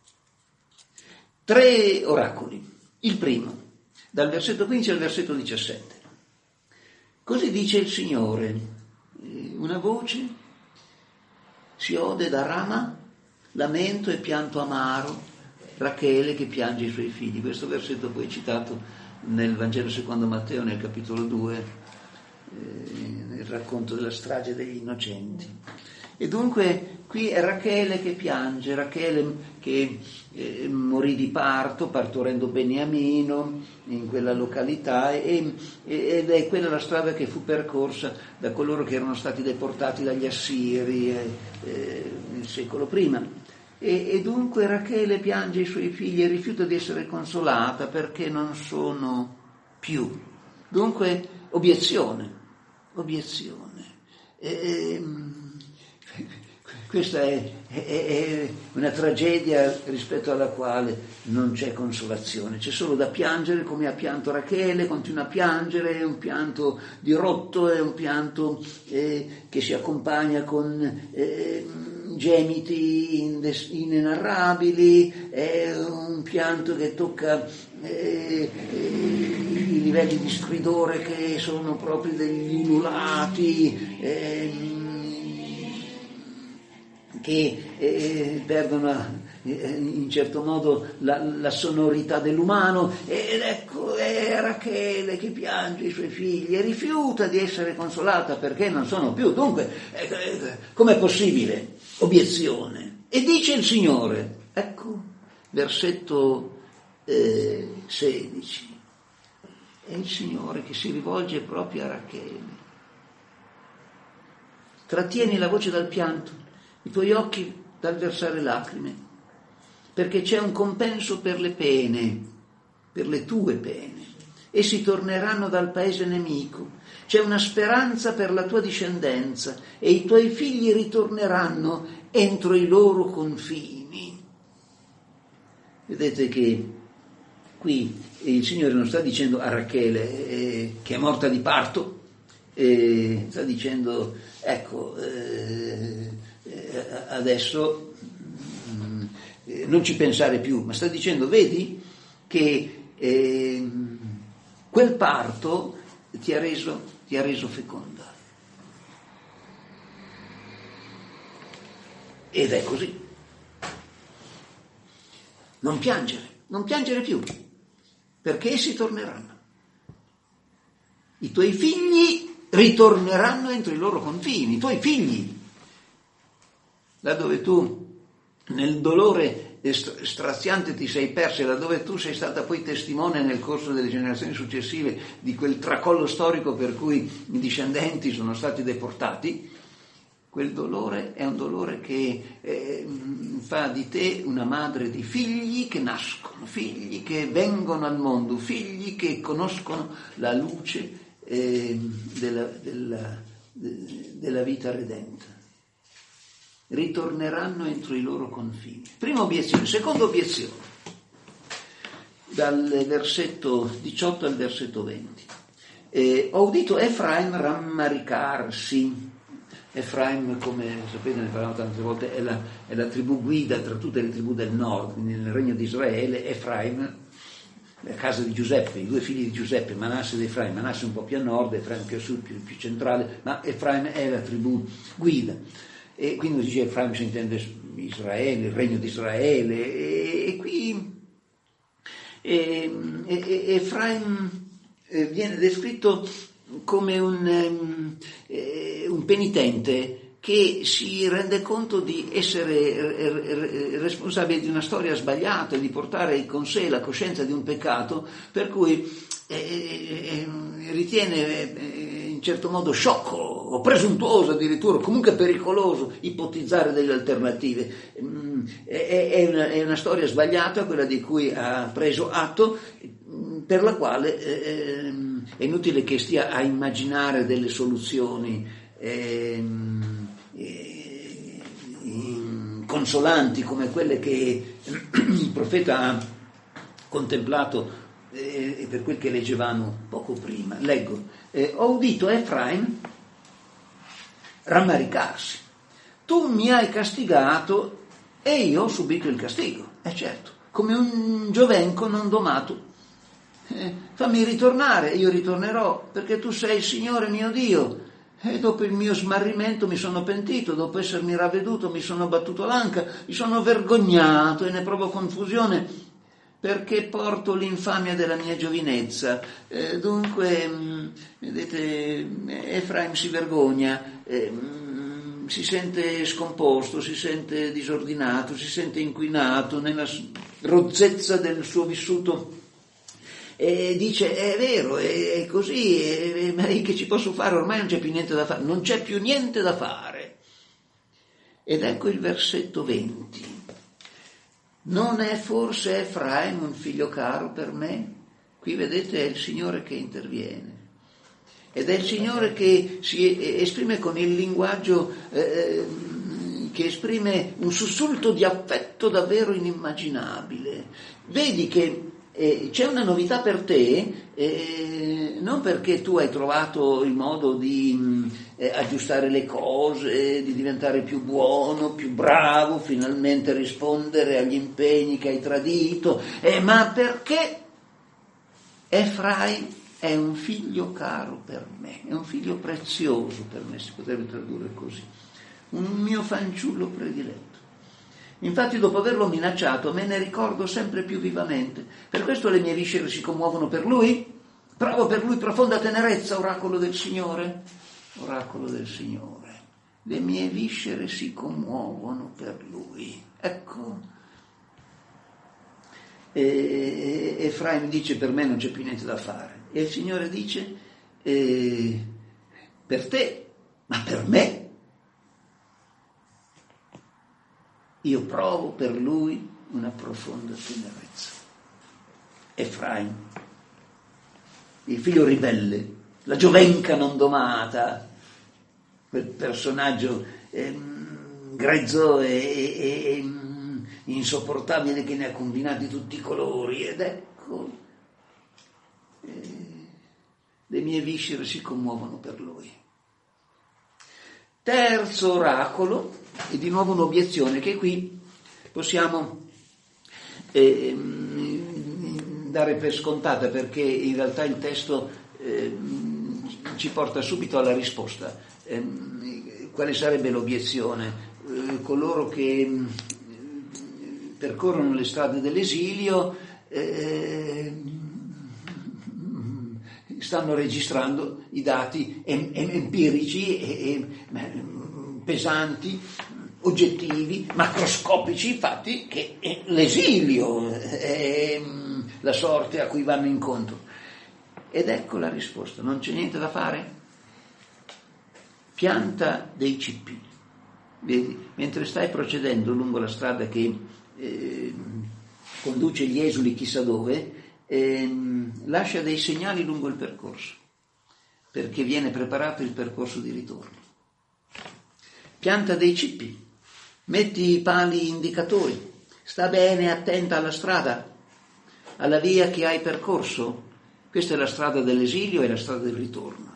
Tre oracoli. Il primo, dal versetto quindici al versetto diciassette. Così dice il Signore, una voce si ode da Rama, lamento e pianto amaro, Rachele che piange i suoi figli. Questo versetto poi è citato nel Vangelo secondo Matteo, nel capitolo due, eh, nel racconto della strage degli innocenti. E dunque qui è Rachele che piange, Rachele che eh, morì di parto, partorendo Beniamino in quella località, e, ed è quella la strada che fu percorsa da coloro che erano stati deportati dagli Assiri eh, eh, nel secolo prima. E, e dunque Rachele piange i suoi figli e rifiuta di essere consolata perché non sono più. Dunque obiezione, obiezione. E, questa è, è, è una tragedia rispetto alla quale non c'è consolazione, c'è solo da piangere come ha pianto Rachele, continua a piangere, è un pianto dirotto, è un pianto eh, che si accompagna con eh, gemiti indes- inenarrabili, è un pianto che tocca eh, eh, i livelli di stridore che sono proprio degli ululati, eh, che eh, perdono eh, in certo modo la, la sonorità dell'umano, ed ecco è Rachele che piange i suoi figli e rifiuta di essere consolata perché non sono più. Dunque eh, eh, com'è possibile? Obiezione. E dice il Signore, ecco versetto eh, sedici, è il Signore che si rivolge proprio a Rachele. Trattieni la voce dal pianto, i tuoi occhi dal versare lacrime, perché c'è un compenso per le pene, per le tue pene. Essi torneranno dal paese nemico, c'è una speranza per la tua discendenza e i tuoi figli ritorneranno entro i loro confini. Vedete che qui il Signore non sta dicendo a Rachele eh, che è morta di parto, eh, sta dicendo ecco eh, adesso mh, non ci pensare più, ma sta dicendo vedi che eh, quel parto ti ha reso, ti ha reso feconda, ed è così. Non piangere, non piangere più, perché essi torneranno, i tuoi figli ritorneranno entro i loro confini, i tuoi figli. Là dove tu nel dolore straziante ti sei persa, là dove tu sei stata poi testimone nel corso delle generazioni successive di quel tracollo storico per cui i discendenti sono stati deportati, quel dolore è un dolore che eh, fa di te una madre di figli che nascono, figli che vengono al mondo, figli che conoscono la luce eh, della, della, della vita redenta. Ritorneranno entro i loro confini. Prima obiezione. Seconda obiezione, dal versetto diciotto al versetto venti. Eh, ho udito Efraim rammaricarsi. Efraim, come sapete, ne parliamo tante volte, è la, è la tribù guida tra tutte le tribù del nord. Nel regno di Israele Efraim, la casa di Giuseppe, i due figli di Giuseppe, Manasse ed Efraim, Manasse un po' più a nord, Efraim più a sud, più, più centrale, ma Efraim è la tribù guida. E quindi dice Efraim si intende Israele, il regno di Israele, e, e qui e, e, Efraim viene descritto come un, eh, un penitente che si rende conto di essere responsabile di una storia sbagliata e di portare con sé la coscienza di un peccato, per cui eh, ritiene eh, in certo modo sciocco o presuntuoso addirittura, comunque pericoloso, ipotizzare delle alternative. Mm, è, è, una, è una storia sbagliata quella di cui ha preso atto, per la quale eh, è inutile che stia a immaginare delle soluzioni eh, eh, consolanti come quelle che il profeta ha contemplato eh, per quel che leggevamo poco prima. Leggo, eh, ho udito Efraim rammaricarsi. Tu mi hai castigato e io ho subito il castigo, è certo, come un giovenco non domato. Eh, fammi ritornare, io ritornerò, perché tu sei il Signore mio Dio. E dopo il mio smarrimento mi sono pentito, dopo essermi ravveduto mi sono battuto l'anca, mi sono vergognato e ne provo confusione, perché porto l'infamia della mia giovinezza. Eh, dunque, mh, vedete, Efraim si vergogna, eh, mh, si sente scomposto, si sente disordinato, si sente inquinato nella rozzezza del suo vissuto. E dice, è vero, è, è così, è, ma che ci posso fare? Ormai non c'è più niente da fare, non c'è più niente da fare. Ed ecco il versetto venti. Non è forse Efraim un figlio caro per me? Qui vedete è il Signore che interviene. Ed è il Signore che si esprime con il linguaggio eh, che esprime un sussulto di affetto davvero inimmaginabile. Vedi che Eh, c'è una novità per te, eh, non perché tu hai trovato il modo di mh, eh, aggiustare le cose, di diventare più buono, più bravo, finalmente rispondere agli impegni che hai tradito, eh, ma perché Efraim è un figlio caro per me, è un figlio prezioso per me, si potrebbe tradurre così, un mio fanciullo prediletto. Infatti dopo averlo minacciato me ne ricordo sempre più vivamente. Per questo le mie viscere si commuovono per lui? Provo per lui profonda tenerezza, oracolo del Signore. Oracolo del Signore. Le mie viscere si commuovono per lui. Ecco. E Efraim dice per me non c'è più niente da fare. E il Signore dice eh, per te, ma per me io provo per lui una profonda tenerezza. Efraim, il figlio ribelle, la giovenca non domata, quel personaggio eh, grezzo e, e, e insopportabile che ne ha combinati tutti i colori, ed ecco, eh, le mie viscere si commuovono per lui. Terzo oracolo, e di nuovo un'obiezione che qui possiamo eh, dare per scontata, perché in realtà il testo eh, ci porta subito alla risposta. Eh, quale sarebbe l'obiezione? Eh, coloro che percorrono le strade dell'esilio eh, stanno registrando i dati em- em- empirici e, e pesanti, oggettivi, macroscopici, fatti che è l'esilio è la sorte a cui vanno incontro. Ed ecco la risposta: non c'è niente da fare? Pianta dei cippi. Vedi, mentre stai procedendo lungo la strada che eh, conduce gli esuli chissà dove, eh, lascia dei segnali lungo il percorso, perché viene preparato il percorso di ritorno. Pianta dei cippi, metti i pali indicatori, sta bene attenta alla strada, alla via che hai percorso, Questa è la strada dell'esilio e la strada del ritorno.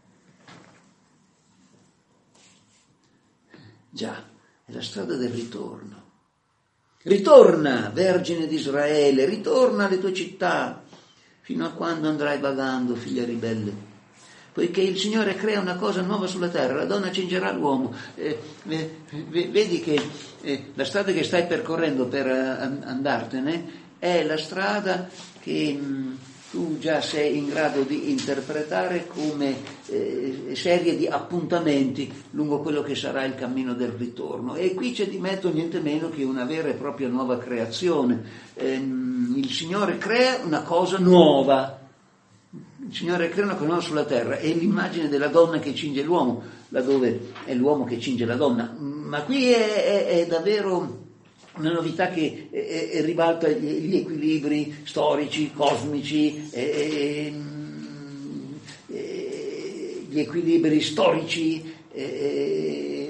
Già, è la strada del ritorno. Ritorna, Vergine di Israele, ritorna alle tue città, fino a quando andrai vagando, figlia ribelle. Poiché il Signore crea una cosa nuova sulla terra, la donna cingerà l'uomo. Eh, eh, vedi che eh, la strada che stai percorrendo per uh, andartene è la strada che mh, tu già sei in grado di interpretare come eh, serie di appuntamenti lungo quello che sarà il cammino del ritorno. E qui c'è di mezzo niente meno che una vera e propria nuova creazione. Eh, il Signore crea una cosa nuova. Il Signore crea una cosa nuova sulla terra, è l'immagine della donna che cinge l'uomo, laddove è l'uomo che cinge la donna. Ma qui è, è, è davvero una novità che è, è, ribalta gli, gli equilibri storici, cosmici, è, è, gli equilibri storici, è,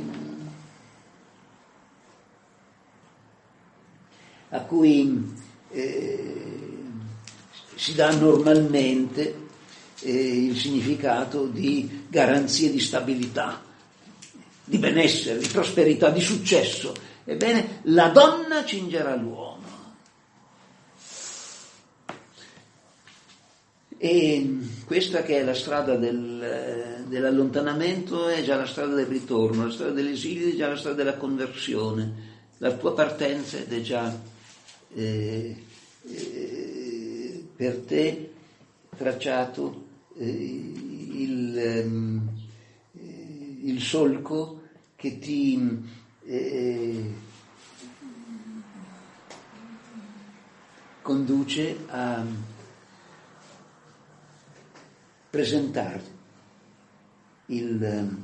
a cui eh, si dà normalmente eh, il significato di garanzie di stabilità, di benessere, di prosperità, di successo. Ebbene, la donna cingerà l'uomo. E questa che è la strada del, dell'allontanamento è già la strada del ritorno, la strada dell'esilio è già la strada della conversione, la tua partenza ed è già eh, eh, per te tracciato eh, il, eh, il solco che ti eh, conduce a presentare il,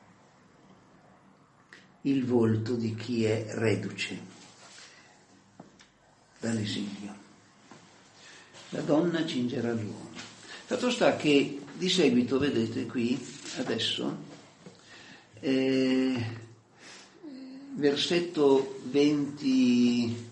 il volto di chi è reduce dall'esilio. La donna cingerà l'uomo. Fatto sta che di seguito, vedete qui, adesso, eh, versetto venti,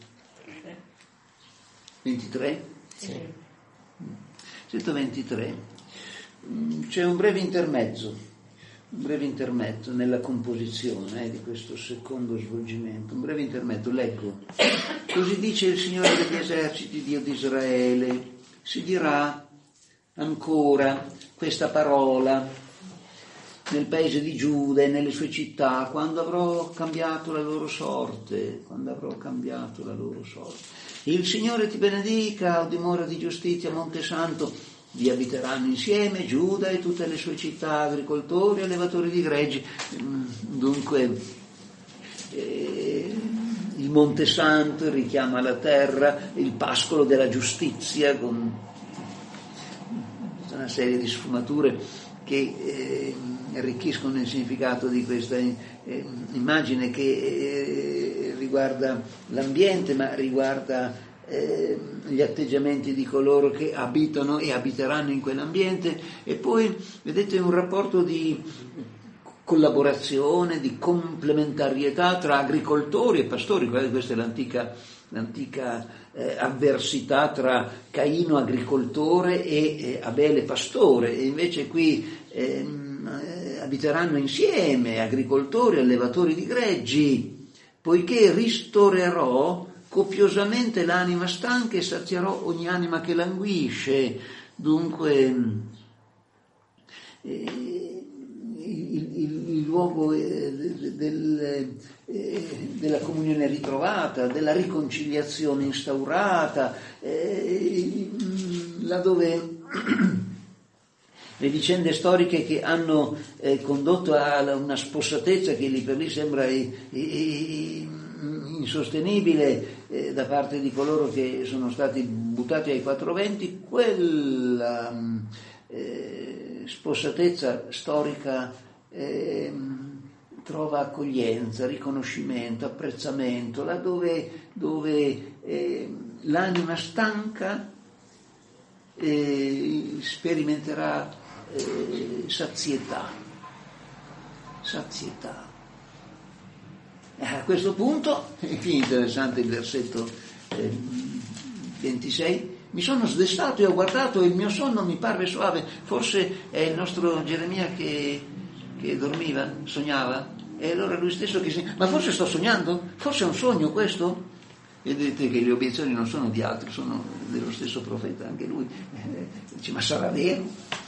ventitré, sì. versetto ventitré, c'è un breve intermezzo, un breve intermezzo nella composizione eh, di questo secondo svolgimento, un breve intermezzo, leggo. Così dice il Signore degli eserciti, Dio di Israele, si dirà ancora questa parola nel paese di Giuda e nelle sue città, quando avrò cambiato la loro sorte, quando avrò cambiato la loro sorte. Il Signore ti benedica, o dimora di giustizia, Monte Santo, vi abiteranno insieme Giuda e tutte le sue città, agricoltori e allevatori di greggi. Dunque, eh, il Monte Santo richiama la terra, il pascolo della giustizia, con una serie di sfumature che eh, arricchiscono il significato di questa eh, immagine che eh, riguarda l'ambiente, ma riguarda eh, gli atteggiamenti di coloro che abitano e abiteranno in quell'ambiente. E poi vedete un rapporto di collaborazione, di complementarietà tra agricoltori e pastori. Guardate, questa è l'antica, l'antica eh, avversità tra Caino agricoltore e eh, Abele pastore, e invece qui eh, eh, abiteranno insieme agricoltori e allevatori di greggi, poiché ristorerò copiosamente l'anima stanca e sazierò ogni anima che languisce. Dunque eh, Il, il, il luogo del, del, eh, della comunione ritrovata, della riconciliazione instaurata, eh, laddove le vicende storiche che hanno eh, condotto a una spossatezza che lì per lì sembra eh, eh, insostenibile eh, da parte di coloro che sono stati buttati ai quattro venti, quella eh, spossatezza storica Eh, trova accoglienza, riconoscimento, apprezzamento, laddove dove, eh, l'anima stanca eh, sperimenterà eh, sazietà. Sazietà. Eh, a questo punto è qui interessante il versetto eh, ventisei, mi sono sdestato e ho guardato e il mio sonno mi parve suave. Forse è il nostro Geremia che, che dormiva, sognava, e allora lui stesso che si... ma forse sto sognando? Forse è un sogno questo? Vedete che le obiezioni non sono di altri, sono dello stesso profeta, anche lui eh, dice: ma sarà vero?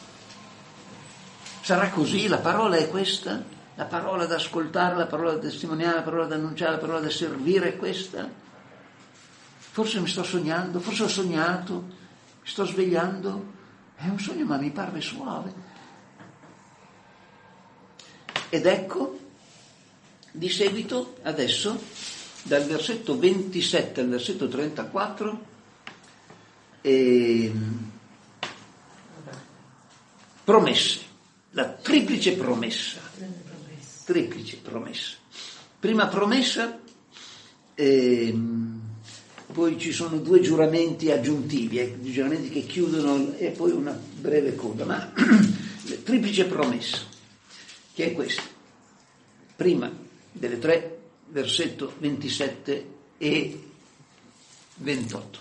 Sarà così? La parola è questa? La parola da ascoltare, la parola da testimoniare, la parola da annunciare, la parola da servire è questa? Forse mi sto sognando, forse ho sognato, mi sto svegliando, è un sogno ma mi parve suave. Ed ecco, di seguito, adesso, dal versetto ventisette al versetto trentaquattro, eh, promesse, la triplice promessa, triplice promessa. Prima promessa, eh, poi ci sono due giuramenti aggiuntivi, eh, giuramenti che chiudono e poi una breve coda, ma triplice promessa, che è questa. Prima delle tre, versetto ventisette e ventotto.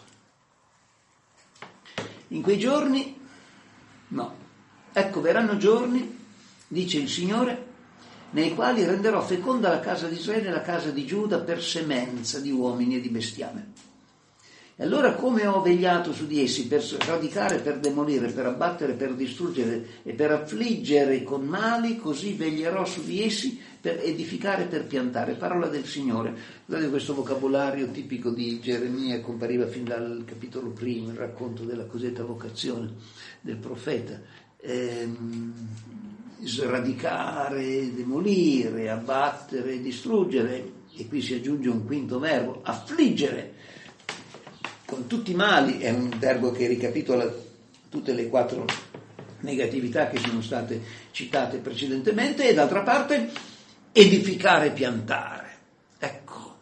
In quei giorni, no, ecco verranno giorni, dice il Signore, nei quali renderò feconda la casa di Israele e la casa di Giuda per semenza di uomini e di bestiame. E allora come ho vegliato su di essi per radicare, per demolire, per abbattere, per distruggere e per affliggere con mali, così veglierò su di essi per edificare, per piantare. Parola del Signore. Guardate questo vocabolario tipico di Geremia, compariva fin dal capitolo primo, il racconto della cosiddetta vocazione del profeta. Ehm, sradicare, demolire, abbattere, distruggere, e qui si aggiunge un quinto verbo, affliggere con tutti i mali, è un verbo che ricapitola tutte le quattro negatività che sono state citate precedentemente, e d'altra parte edificare, piantare. Ecco,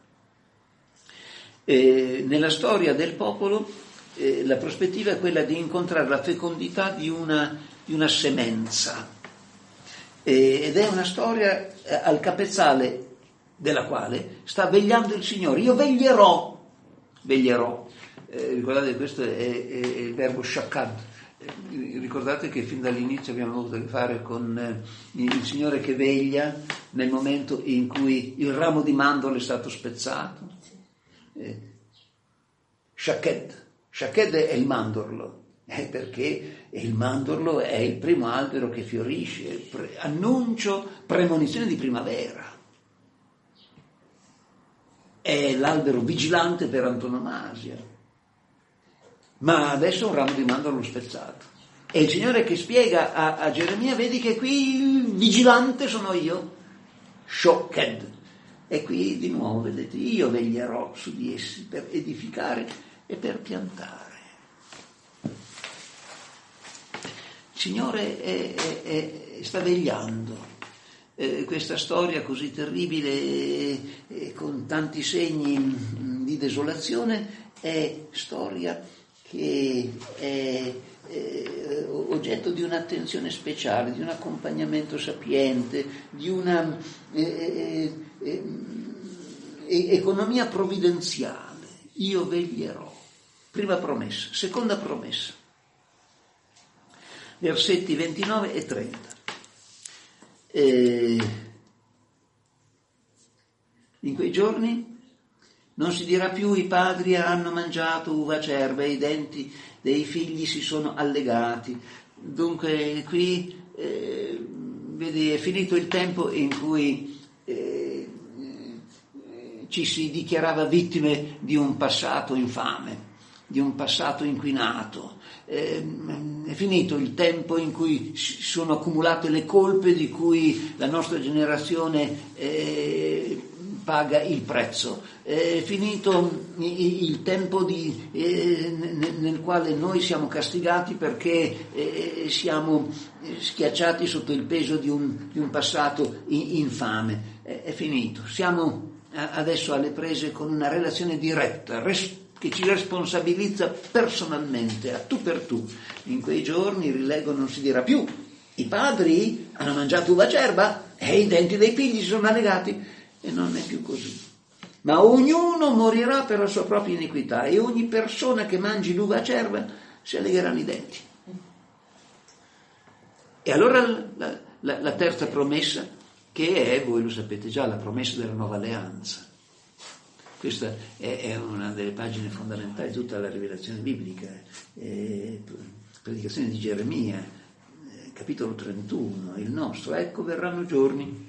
eh, nella storia del popolo eh, la prospettiva è quella di incontrare la fecondità di una, di una semenza, eh, ed è una storia eh, al capezzale della quale sta vegliando il Signore. Io veglierò, veglierò. Eh, ricordate, questo è, è, è il verbo shakad. Eh, ricordate che fin dall'inizio abbiamo avuto a che fare con eh, il Signore che veglia nel momento in cui il ramo di mandorlo è stato spezzato. Eh, shaked, shaked è il mandorlo, eh, perché il mandorlo è il primo albero che fiorisce, pre- annuncio, premonizione di primavera. È l'albero vigilante per antonomasia. Ma adesso un ramo di mandorlo spezzato. E il Signore che spiega a, a Geremia: vedi che qui il vigilante sono io, Shoked. E qui di nuovo, vedete, io veglierò su di essi per edificare e per piantare. Il Signore è, è, è, sta vegliando. Eh, questa storia così terribile e, e con tanti segni mh, di desolazione è storia che è eh, oggetto di un'attenzione speciale, di un accompagnamento sapiente, di una eh, eh, eh, economia provvidenziale. Io veglierò. Prima promessa. Seconda promessa. Versetti ventinove e trenta. Eh, in quei giorni non si dirà più: i padri hanno mangiato uva acerba e i denti dei figli si sono allegati. Dunque qui eh, vedi, è finito il tempo in cui eh, ci si dichiarava vittime di un passato infame, di un passato inquinato. Eh, è finito il tempo in cui si sono accumulate le colpe di cui la nostra generazione eh, paga il prezzo. È finito il tempo di, eh, nel quale noi siamo castigati perché eh, siamo schiacciati sotto il peso di un, di un passato infame. È, è finito. Siamo adesso alle prese con una relazione diretta, res- che ci responsabilizza personalmente, a tu per tu. In quei giorni, rilego, non si dirà più: i padri hanno mangiato uva acerba e i denti dei figli si sono allegati. E non è più così. ma ognuno morirà per la sua propria iniquità, e ogni persona che mangi l'uva acerba si allegheranno i denti. E allora la, la, la terza promessa, che è, voi lo sapete già, la promessa della nuova alleanza. Questa è, è una delle pagine fondamentali di tutta la rivelazione biblica, eh, predicazione di Geremia, eh, capitolo trentuno, il nostro. Ecco, verranno giorni,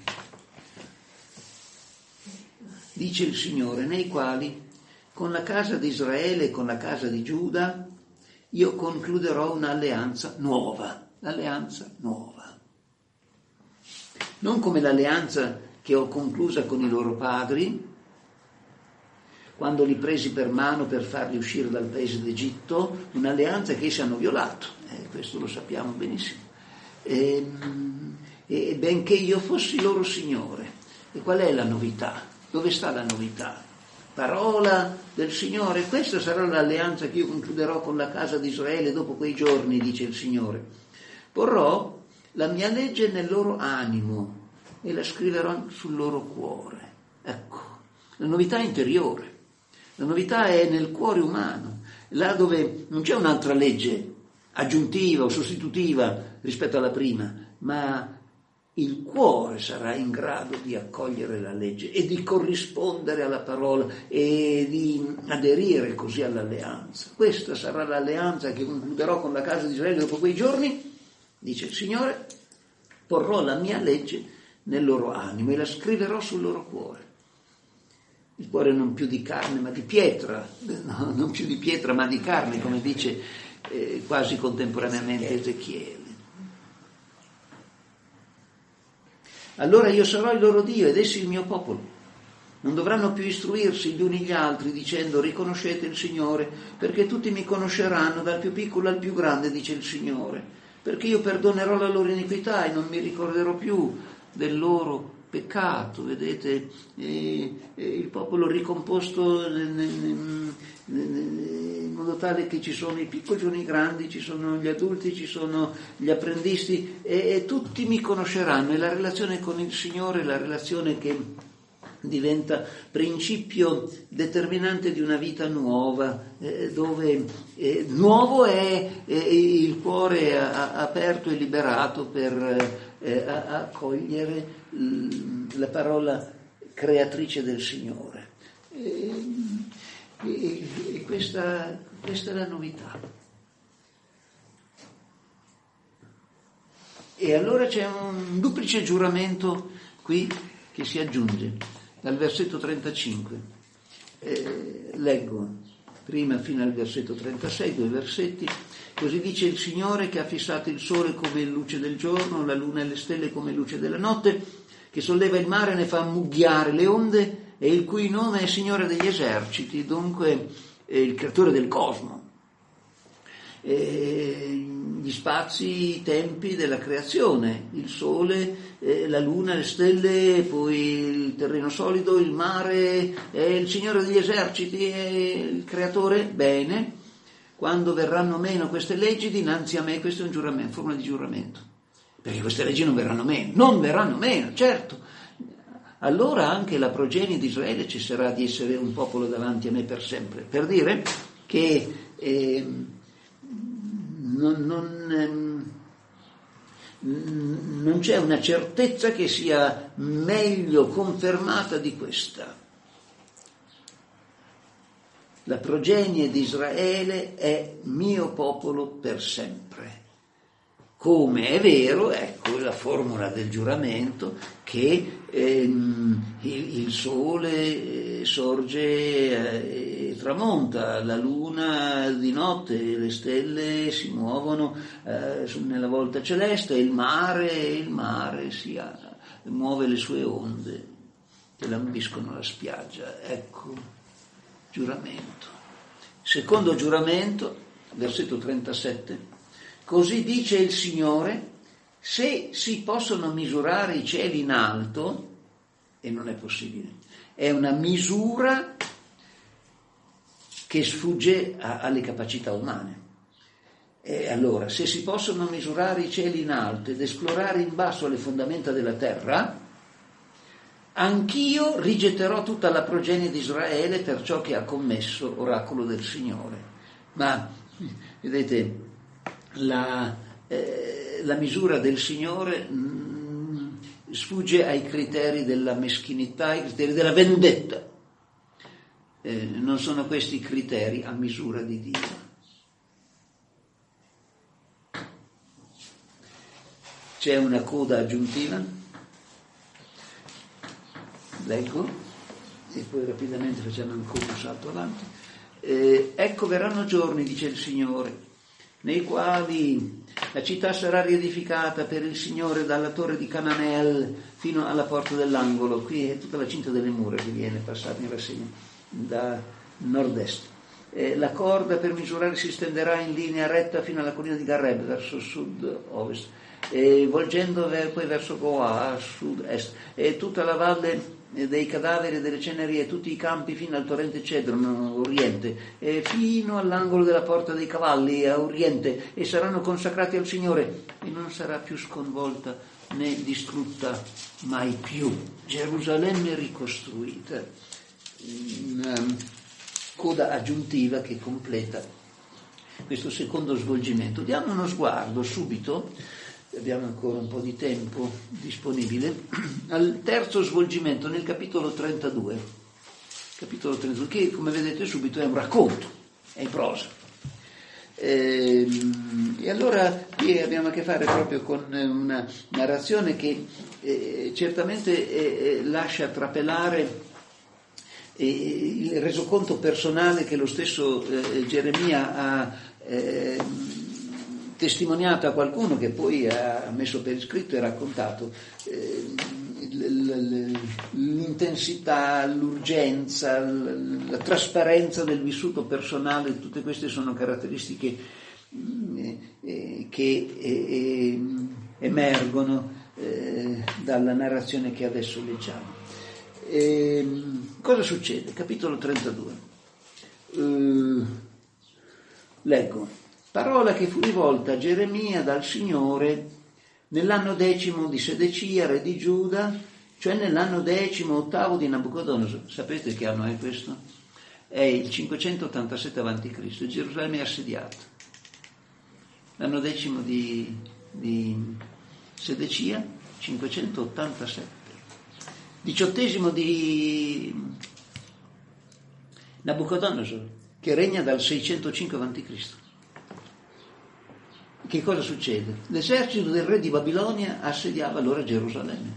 dice il Signore, nei quali con la casa di Israele e con la casa di Giuda io concluderò un'alleanza nuova, l'alleanza nuova. Non come l'alleanza che ho conclusa con i loro padri, quando li presi per mano per farli uscire dal paese d'Egitto, un'alleanza che essi hanno violato, eh, questo lo sappiamo benissimo, e, e benché io fossi loro Signore. E qual è la novità? Dove sta la novità? Parola del Signore, questa sarà l'alleanza che io concluderò con la casa di Israele dopo quei giorni, dice il Signore. Porrò la mia legge nel loro animo e la scriverò sul loro cuore. Ecco, la novità interiore. La novità è nel cuore umano, là dove non c'è un'altra legge aggiuntiva o sostitutiva rispetto alla prima, ma il cuore sarà in grado di accogliere la legge e di corrispondere alla parola e di aderire così all'alleanza. Questa sarà l'alleanza che concluderò con la casa di Israele dopo quei giorni, dice il Signore, porrò la mia legge nel loro animo e la scriverò sul loro cuore. Il cuore non più di carne ma di pietra, no, non più di pietra ma di carne, come dice eh, quasi contemporaneamente Ezechiele. Allora io sarò il loro Dio ed essi il mio popolo. Non dovranno più istruirsi gli uni gli altri dicendo riconoscete il Signore, perché tutti mi conosceranno dal più piccolo al più grande, dice il Signore, perché io perdonerò la loro iniquità e non mi ricorderò più del loro peccato. Vedete, eh, eh, il popolo ricomposto nel, nel, nel, in modo tale che ci sono i piccoli, ci sono i grandi, ci sono gli adulti, ci sono gli apprendisti e, e tutti mi conosceranno. E la relazione con il Signore è la relazione che diventa principio determinante di una vita nuova, eh, dove eh, nuovo è eh, il cuore a, a, aperto e liberato per eh, a, a accogliere la parola creatrice del Signore. E, e, e questa, questa è la novità. E allora c'è un duplice giuramento qui che si aggiunge dal versetto trentacinque. Eh, leggo prima fino al versetto trentasei, due versetti. Così dice il Signore che ha fissato il sole come luce del giorno, la luna e le stelle come luce della notte, che solleva il mare e ne fa mugghiare le onde, e il cui nome è Signore degli eserciti, dunque è il creatore del cosmo. E gli spazi, i tempi della creazione, il sole, eh, la luna, le stelle, poi il terreno solido, il mare, è il Signore degli eserciti, è il creatore. Bene, quando verranno meno queste leggi dinanzi a me, questo è un giuramento, forma di giuramento, perché queste leggi non verranno meno, non verranno meno, certo. Allora anche la progenie di Israele cesserà di essere un popolo davanti a me per sempre, per dire che eh, non, non, non c'è una certezza che sia meglio confermata di questa. La progenie di Israele è mio popolo per sempre. Come è vero, ecco la formula del giuramento, che ehm, il, il sole sorge e tramonta, la luna di notte, le stelle si muovono eh, nella volta celeste, il mare, il mare si ha, muove le sue onde che lambiscono la spiaggia. Ecco, giuramento. Secondo giuramento, versetto trentasette. Così dice il Signore, se si possono misurare i cieli in alto, e non è possibile, è una misura che sfugge a, alle capacità umane. E allora, se si possono misurare i cieli in alto ed esplorare in basso le fondamenta della terra, anch'io rigetterò tutta la progenie di Israele per ciò che ha commesso, oracolo del Signore. Ma vedete, la, eh, la misura del Signore mh, sfugge ai criteri della meschinità, ai criteri della vendetta. Eh, non sono questi criteri a misura di Dio. C'è una coda aggiuntiva, leggo, e poi rapidamente facciamo ancora un salto avanti. Eh, ecco verranno giorni, dice il Signore, nei quali la città sarà riedificata per il Signore dalla torre di Cananel fino alla porta dell'angolo. Qui è tutta la cinta delle mura che viene passata in rassegna da nord-est. Eh, la corda per misurare si stenderà in linea retta fino alla collina di Gareb verso sud-ovest, e volgendo poi verso Goa a sud-est, e tutta la valle dei cadaveri e delle ceneri e tutti i campi fino al torrente Cedron oriente, e fino all'angolo della porta dei cavalli a oriente, e saranno consacrati al Signore, e non sarà più sconvolta né distrutta mai più. Gerusalemme ricostruita. Una coda aggiuntiva che completa questo secondo svolgimento. Diamo uno sguardo subito, abbiamo ancora un po' di tempo disponibile, al terzo svolgimento nel capitolo trentadue, capitolo trentadue, che come vedete subito è un racconto, è in prosa. E, e allora qui abbiamo a che fare proprio con una narrazione che eh, certamente eh, lascia trapelare eh, il resoconto personale che lo stesso eh, Geremia ha eh, testimoniato a qualcuno, che poi ha messo per iscritto e raccontato. Eh, l'intensità, l'urgenza, la trasparenza del vissuto personale, tutte queste sono caratteristiche eh, che eh, emergono eh, dalla narrazione che adesso leggiamo. Eh, cosa succede? Capitolo trentadue. Eh, leggo. Parola che fu rivolta a Geremia dal Signore nell'anno decimo di Sedecia, re di Giuda, cioè nell'anno decimo ottavo di Nabucodonosor. Sapete che anno è questo? È il cinquecentottantasette avanti Cristo Gerusalemme è assediata. L'anno decimo di, di Sedecia, cinquecentottantasette. Diciottesimo di Nabucodonosor, che regna dal seicentocinque avanti Cristo Che cosa succede? L'esercito del re di Babilonia assediava allora Gerusalemme.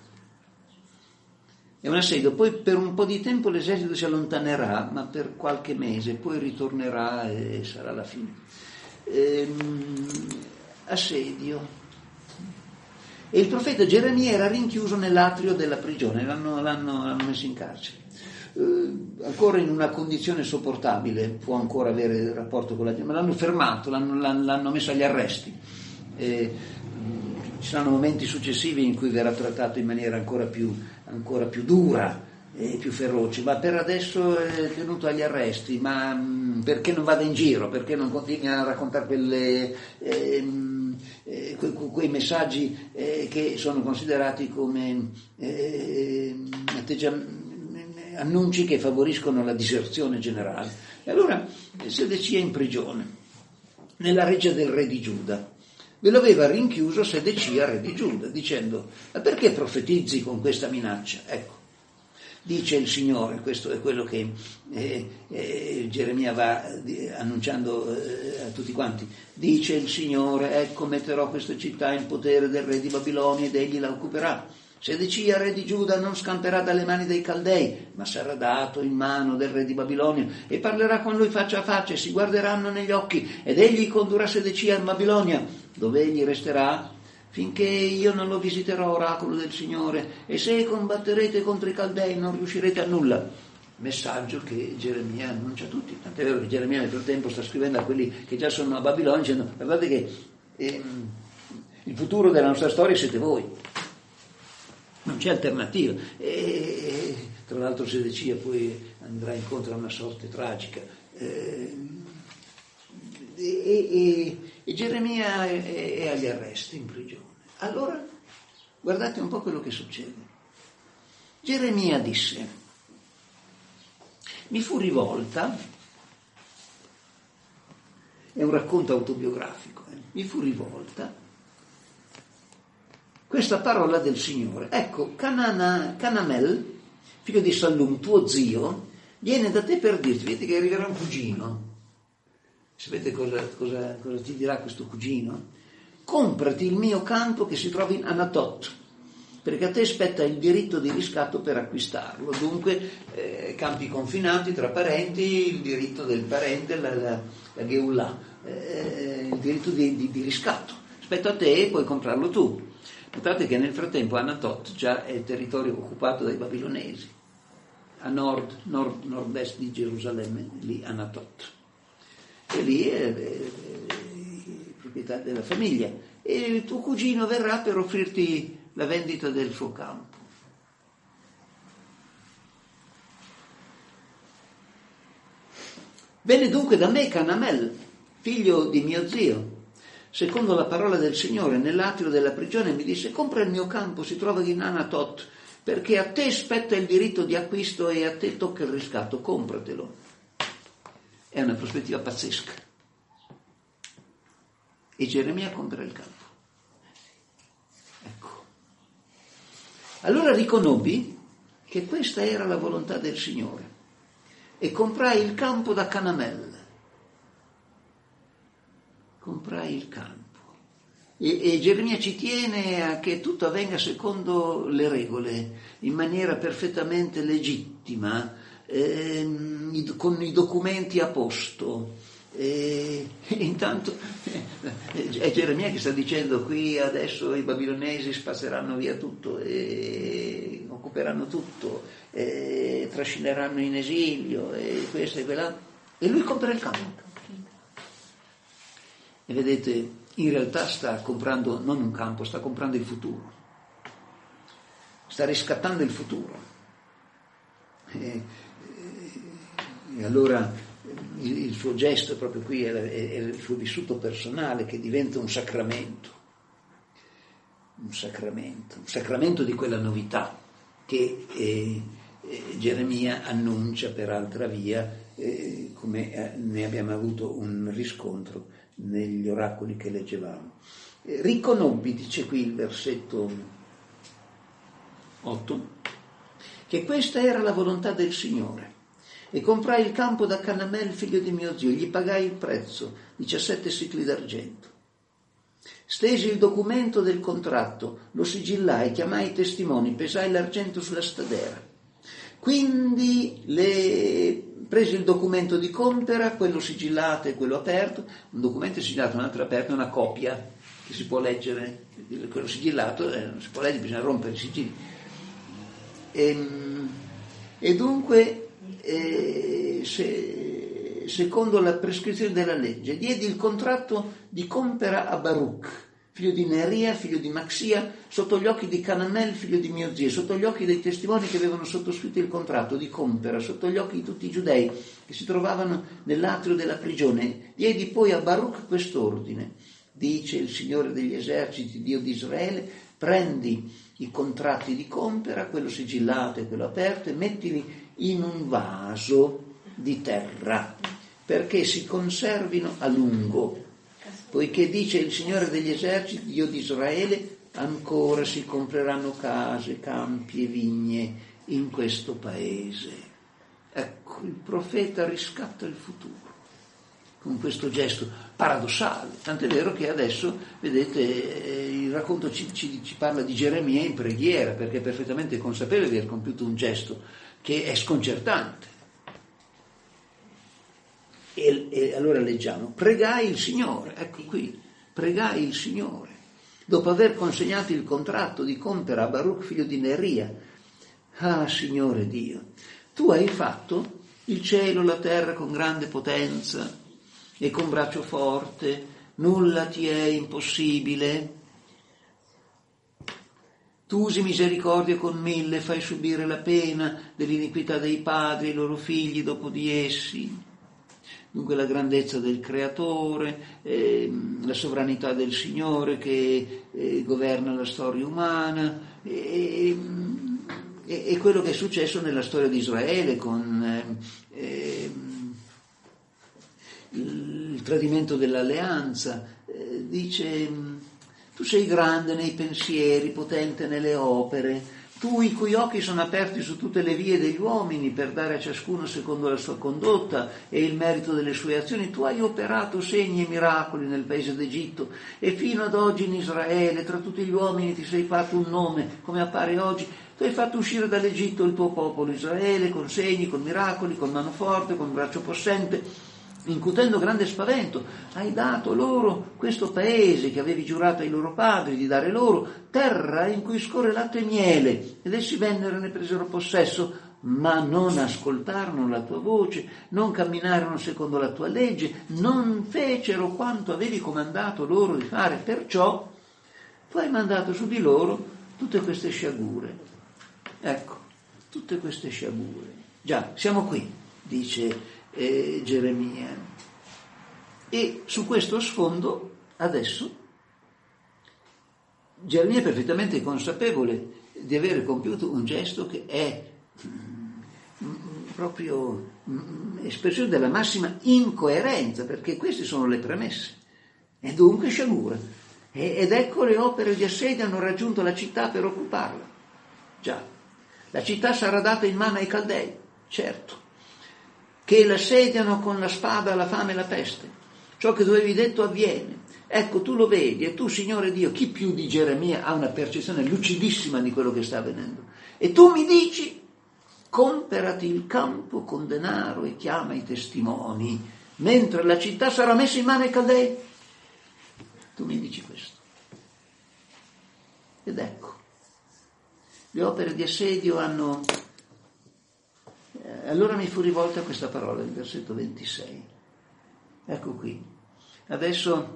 È un assedio, poi per un po' di tempo l'esercito si allontanerà, ma per qualche mese, poi ritornerà e sarà la fine. Ehm, assedio. E il profeta Geremia era rinchiuso nell'atrio della prigione, l'hanno, l'hanno, l'hanno messo in carcere. Uh, ancora in una condizione sopportabile, può ancora avere rapporto con la gente, ma l'hanno fermato, l'hanno, l'hanno messo agli arresti. Eh, ci saranno momenti successivi in cui verrà trattato in maniera ancora più, ancora più dura e più feroce, ma per adesso è tenuto agli arresti. Ma mh, perché non vada in giro, perché non continui a raccontare quelle, eh, eh, que, quei messaggi eh, che sono considerati come eh, atteggiamenti, annunci che favoriscono la diserzione generale. E allora Sedecia è in prigione nella reggia del re di Giuda. Ve lo aveva rinchiuso Sedecia, re di Giuda, dicendo: ma perché profetizzi con questa minaccia? Ecco, dice il Signore, questo è quello che eh, eh, Geremia va eh, annunciando eh, a tutti quanti. Dice il Signore: ecco, metterò questa città in potere del re di Babilonia ed egli la occuperà. Sedecia, re di Giuda, non scamperà dalle mani dei Caldei, ma sarà dato in mano del re di Babilonia, e parlerà con lui faccia a faccia, e si guarderanno negli occhi, ed egli condurrà Sedecia in Babilonia, dove egli resterà finché io non lo visiterò, oracolo del Signore, e se combatterete contro i Caldei non riuscirete a nulla. Messaggio che Geremia annuncia a tutti, tant'è vero che Geremia nel frattempo sta scrivendo a quelli che già sono a Babilonia, dicendo: guardate che ehm, il futuro della nostra storia siete voi. Non c'è alternativa. E tra l'altro Sedecia poi andrà incontro a una sorte tragica. E, e, e Geremia è, è agli arresti, in prigione. Allora, guardate un po' quello che succede. Geremia disse, mi fu rivolta, è un racconto autobiografico, eh? mi fu rivolta questa parola del Signore. Ecco, Canana, Canamel, figlio di Sallum, tuo zio, viene da te per dirti, vedi che arriverà un cugino. Sapete cosa, cosa, cosa ti dirà questo cugino? Comprati il mio campo che si trova in Anatot, perché a te spetta il diritto di riscatto per acquistarlo. Dunque, eh, campi confinati tra parenti, il diritto del parente, la, la, la Geulah, eh, il diritto di, di, di riscatto. Spetta a te e puoi comprarlo tu. Notate che nel frattempo Anatot già è territorio occupato dai babilonesi, a nord, nord, nord-est di Gerusalemme, lì Anatot. E lì è, è, è proprietà della famiglia. E il tuo cugino verrà per offrirti la vendita del suo campo. Venne dunque da me Canamel, figlio di mio zio, secondo la parola del Signore, nell'atrio della prigione, mi disse, compra il mio campo, si trova in Anatot, perché a te spetta il diritto di acquisto e a te tocca il riscatto, compratelo. È una prospettiva pazzesca. E Geremia compra il campo. Ecco. Allora riconobbi che questa era la volontà del Signore e comprai il campo da Canamel. Comprai il campo. E, e Geremia ci tiene a che tutto avvenga secondo le regole, in maniera perfettamente legittima, ehm, con i documenti a posto. E, e intanto eh, è Geremia che sta dicendo qui adesso i babilonesi spazzeranno via tutto e occuperanno tutto e trascineranno in esilio e questo e quella, e lui compra il campo. E vedete, in realtà sta comprando non un campo, sta comprando il futuro, sta riscattando il futuro. E, e allora il, il suo gesto proprio qui è, è, è il suo vissuto personale che diventa un sacramento, un sacramento, un sacramento di quella novità che eh, eh, Geremia annuncia per altra via, eh, come eh, ne abbiamo avuto un riscontro negli oracoli che leggevamo. Eh, riconobbi, dice qui il versetto otto, che questa era la volontà del Signore. E comprai il campo da Canamel, figlio di mio zio, gli pagai il prezzo, diciassette sicli d'argento. Stesi il documento del contratto, lo sigillai, chiamai i testimoni, pesai l'argento sulla stadera. Quindi le... presi il documento di compera, quello sigillato e quello aperto, un documento sigillato e un altro aperto è una copia che si può leggere, quello sigillato eh, non si può leggere, bisogna rompere i sigilli. E, e dunque, eh, se, secondo la prescrizione della legge, diedi il contratto di compera a Baruch, figlio di Neria, figlio di Maxia, sotto gli occhi di Canamel, figlio di mio zio, sotto gli occhi dei testimoni che avevano sottoscritto il contratto di compera, sotto gli occhi di tutti i giudei che si trovavano nell'atrio della prigione. Diedi poi a Baruch quest'ordine, dice il Signore degli eserciti, Dio di Israele, prendi i contratti di compera, quello sigillato e quello aperto, e mettili in un vaso di terra, perché si conservino a lungo. Poiché dice il Signore degli eserciti, Dio di Israele, ancora si compreranno case, campi e vigne in questo paese. Ecco, il profeta riscatta il futuro con questo gesto paradossale. Tant'è vero che adesso, vedete, il racconto ci, ci, ci parla di Geremia in preghiera, perché è perfettamente consapevole di aver compiuto un gesto che è sconcertante. E, e allora leggiamo, pregai il Signore, ecco qui, pregai il Signore, dopo aver consegnato il contratto di compera a Baruch figlio di Neria. Ah, Signore Dio, tu hai fatto il cielo, la terra con grande potenza e con braccio forte, nulla ti è impossibile. Tu usi misericordia con mille, fai subire la pena dell'iniquità dei padri ai loro figli dopo di essi. Dunque la grandezza del Creatore, eh, la sovranità del Signore che eh, governa la storia umana, e, è, è quello che è successo nella storia di Israele con eh, eh, il tradimento dell'alleanza. Eh, dice: tu sei grande nei pensieri, potente nelle opere, tu i cui occhi sono aperti su tutte le vie degli uomini per dare a ciascuno secondo la sua condotta e il merito delle sue azioni. Tu hai operato segni e miracoli nel paese d'Egitto e fino ad oggi in Israele, tra tutti gli uomini ti sei fatto un nome, come appare oggi. Tu hai fatto uscire dall'Egitto il tuo popolo Israele con segni, con miracoli, con mano forte, con braccio possente, incutendo grande spavento. Hai dato loro questo paese che avevi giurato ai loro padri di dare loro, terra in cui scorre latte e miele, ed essi vennero e ne presero possesso, ma non ascoltarono la tua voce, non camminarono secondo la tua legge, non fecero quanto avevi comandato loro di fare. Perciò tu hai mandato su di loro tutte queste sciagure. Ecco, tutte queste sciagure. Già, siamo qui, dice Eh, Geremia, e su questo sfondo adesso Geremia è perfettamente consapevole di avere compiuto un gesto che è mm, proprio mm, espressione della massima incoerenza, perché queste sono le premesse, e dunque sciagura, e, ed ecco le opere di assedio hanno raggiunto la città per occuparla. Già, la città sarà data in mano ai Caldei, certo, che l'assediano con la spada, la fame e la peste. Ciò che tu avevi detto avviene. Ecco, tu lo vedi, e tu, Signore Dio, chi più di Geremia ha una percezione lucidissima di quello che sta avvenendo. E tu mi dici: comperati il campo con denaro e chiama i testimoni, mentre la città sarà messa in mano ai Caldei. Tu mi dici questo. Ed ecco, le opere di assedio hanno... Allora mi fu rivolta questa parola, il versetto ventisei. Ecco qui. Adesso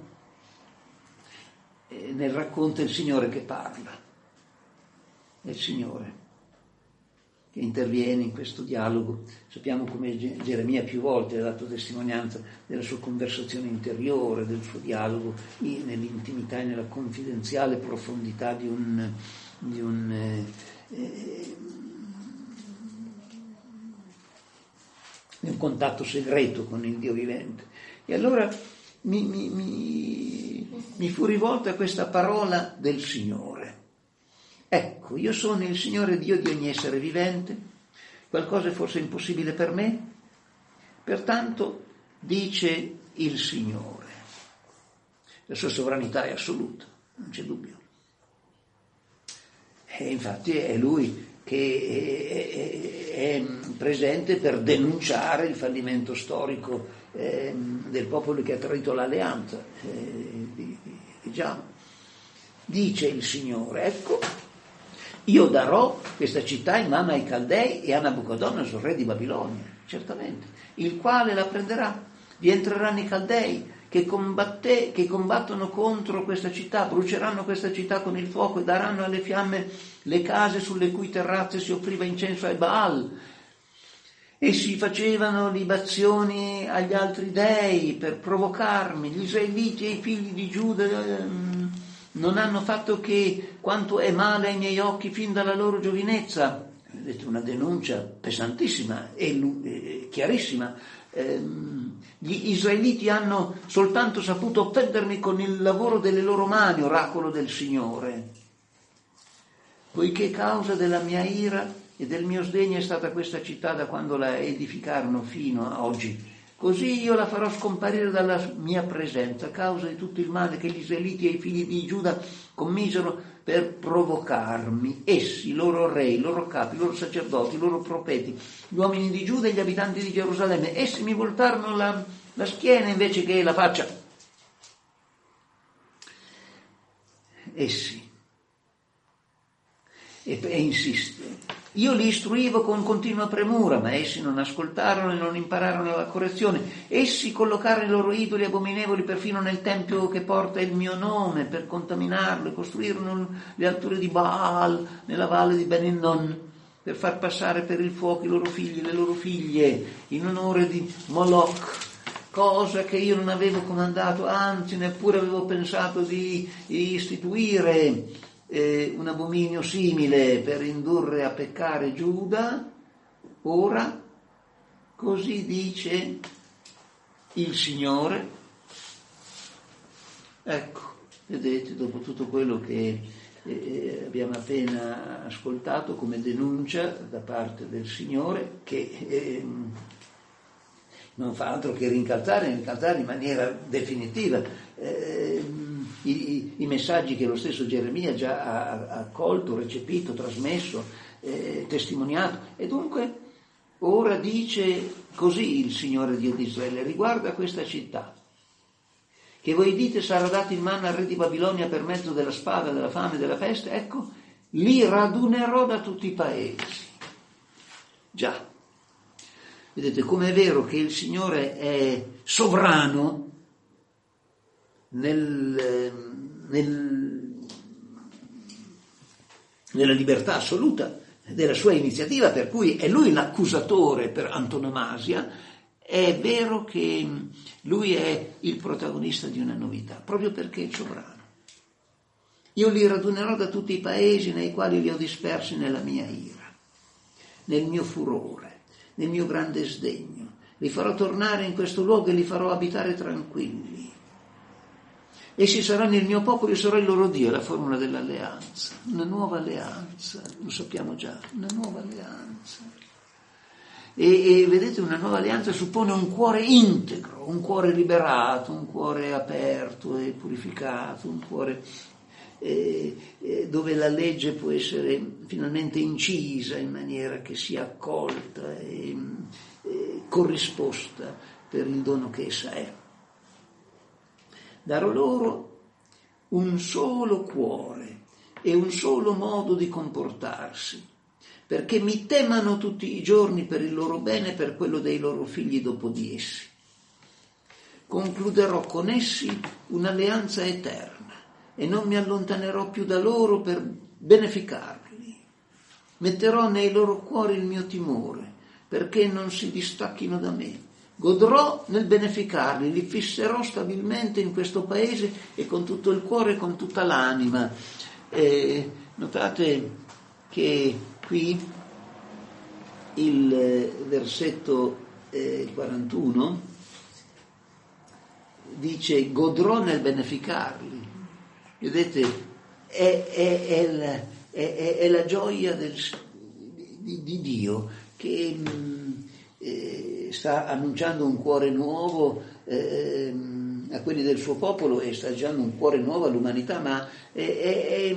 eh, nel racconto è il Signore che parla. È il Signore che interviene in questo dialogo. Sappiamo come Geremia più volte ha dato testimonianza della sua conversazione interiore, del suo dialogo nell'intimità e nella confidenziale profondità di un... Di un eh, eh, un contatto segreto con il Dio vivente. E allora mi, mi, mi, mi fu rivolta questa parola del Signore. Ecco, io sono il Signore Dio di ogni essere vivente, qualcosa è forse impossibile per me, pertanto dice il Signore. La sua sovranità è assoluta, non c'è dubbio. E infatti è Lui che è presente per denunciare il fallimento storico eh, del popolo che ha tradito l'alleanza. Eh, diciamo. Dice il Signore: ecco, io darò questa città in mano ai Caldei e a Nabucodonosor, re di Babilonia, certamente, il quale la prenderà. Vi entreranno i Caldei che, combatte, che combattono contro questa città, bruceranno questa città con il fuoco e daranno alle fiamme le case sulle cui terrazze si offriva incenso ai Baal, e si facevano libazioni agli altri dei per provocarmi. Gli israeliti e i figli di Giuda ehm, non hanno fatto che quanto è male ai miei occhi fin dalla loro giovinezza. Vedete, una denuncia pesantissima e, e chiarissima. Ehm, gli israeliti hanno soltanto saputo offendermi con il lavoro delle loro mani, oracolo del Signore. Poiché causa della mia ira e del mio sdegno è stata questa città da quando la edificarono fino a oggi, così io la farò scomparire dalla mia presenza a causa di tutto il male che gli israeliti e i figli di Giuda commisero per provocarmi. Essi, i loro re, i loro capi, i loro sacerdoti, i loro profeti, gli uomini di Giuda e gli abitanti di Gerusalemme, essi mi voltarono la, la schiena invece che la faccia. Essi. E, e insiste: io li istruivo con continua premura, ma essi non ascoltarono e non impararono la correzione. Essi collocarono i loro idoli abominevoli perfino nel tempio che porta il mio nome per contaminarlo, e costruirono le alture di Baal nella valle di Ben Hinnom per far passare per il fuoco i loro figli e le loro figlie in onore di Moloch, cosa che io non avevo comandato, anzi neppure avevo pensato di istituire. eh, un abominio simile per indurre a peccare Giuda, ora così dice il Signore. Ecco, vedete, dopo tutto quello che eh, abbiamo appena ascoltato come denuncia da parte del Signore, che eh, non fa altro che rincalzare, rincalzare in maniera definitiva eh, i, i messaggi che lo stesso Geremia già ha, ha accolto, recepito, trasmesso, eh, testimoniato. E dunque ora dice così il Signore Dio di Israele riguardo a questa città, che voi dite sarà dato in mano al re di Babilonia per mezzo della spada, della fame, della peste. Ecco, li radunerò da tutti i paesi. Già, vedete com'è vero che il Signore è sovrano nel, nel, nella libertà assoluta della sua iniziativa, per cui è lui l'accusatore per antonomasia. È vero che lui è il protagonista di una novità, proprio perché è sovrano. Io li radunerò da tutti i paesi nei quali li ho dispersi nella mia ira, nel mio furore, nel mio grande sdegno. Li farò tornare in questo luogo e li farò abitare tranquilli. Essi saranno il mio popolo e sarò il loro Dio, la formula dell'alleanza. Una nuova alleanza, lo sappiamo già, una nuova alleanza. E, e vedete, una nuova alleanza suppone un cuore integro, un cuore liberato, un cuore aperto e purificato, un cuore eh, eh, dove la legge può essere finalmente incisa in maniera che sia accolta e eh, corrisposta per il dono che essa è. Darò loro un solo cuore e un solo modo di comportarsi, perché mi temano tutti i giorni per il loro bene e per quello dei loro figli dopo di essi. Concluderò con essi un'alleanza eterna e non mi allontanerò più da loro per beneficarli. Metterò nei loro cuori il mio timore, perché non si distacchino da me. Godrò nel beneficarli, li fisserò stabilmente in questo paese e con tutto il cuore e con tutta l'anima. Eh, notate che qui il versetto eh, quarantuno dice godrò nel beneficarli. Vedete, è, è, è, la, è, è la gioia del, di, di Dio che mh, eh, sta annunciando un cuore nuovo eh, a quelli del suo popolo e sta dando un cuore nuovo all'umanità, ma è, è, è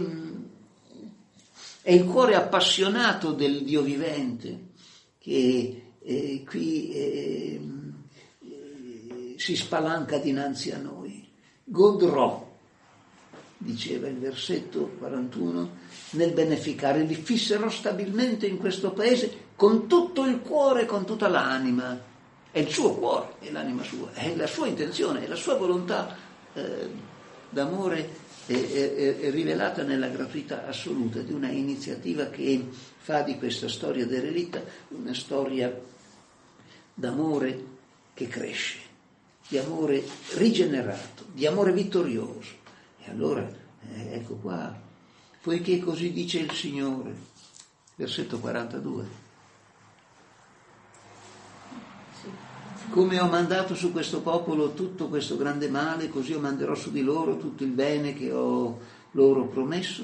È il cuore appassionato del Dio vivente che eh, qui eh, eh, si spalanca dinanzi a noi. Godrò, diceva il versetto quarantuno, nel beneficare, li fisserò stabilmente in questo paese con tutto il cuore, con tutta l'anima. È il suo cuore, è l'anima sua, è la sua intenzione, è la sua volontà eh, d'amore È, è, è rivelata nella gratuità assoluta di una iniziativa che fa di questa storia derelitta una storia d'amore che cresce, di amore rigenerato, di amore vittorioso. E allora, eh, ecco qua, poiché così dice il Signore, versetto quarantadue. Come ho mandato su questo popolo tutto questo grande male, così io manderò su di loro tutto il bene che ho loro promesso.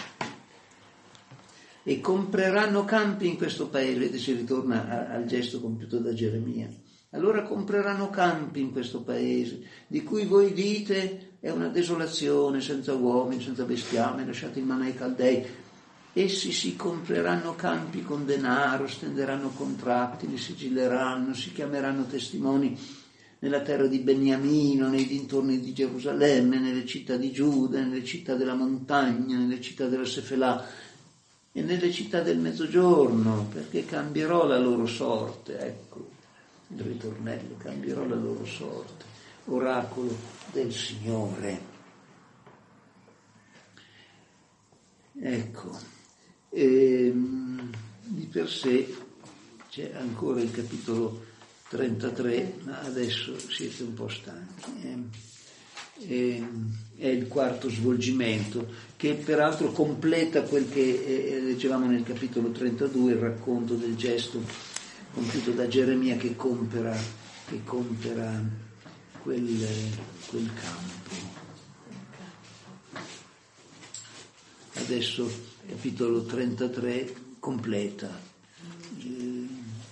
E compreranno campi in questo paese. Vedete, si ritorna al gesto compiuto da Geremia. Allora compreranno campi in questo paese, di cui voi dite è una desolazione, senza uomini, senza bestiame, lasciati in mano ai Caldei. Essi si compreranno campi con denaro, stenderanno contratti, li sigilleranno, si chiameranno testimoni nella terra di Beniamino, nei dintorni di Gerusalemme, nelle città di Giuda, nelle città della montagna, nelle città della Sefelà e nelle città del mezzogiorno, perché cambierò la loro sorte. Ecco il ritornello, cambierò la loro sorte. Oracolo del Signore. Ecco. E, di per sé c'è ancora il capitolo trentatré, ma adesso siete un po' stanchi. Eh. eh, è il quarto svolgimento, che peraltro completa quel che eh, leggevamo nel capitolo trentadue, il racconto del gesto compiuto da Geremia che compera, che compera quel, quel campo. Adesso capitolo trentatré completa. Eh,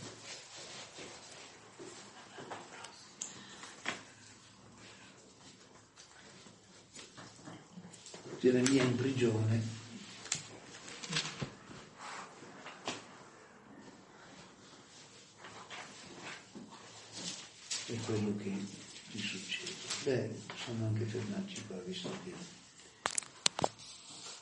Geremia in prigione. È quello che gli succede. Beh, possiamo anche fermarci qua, visto che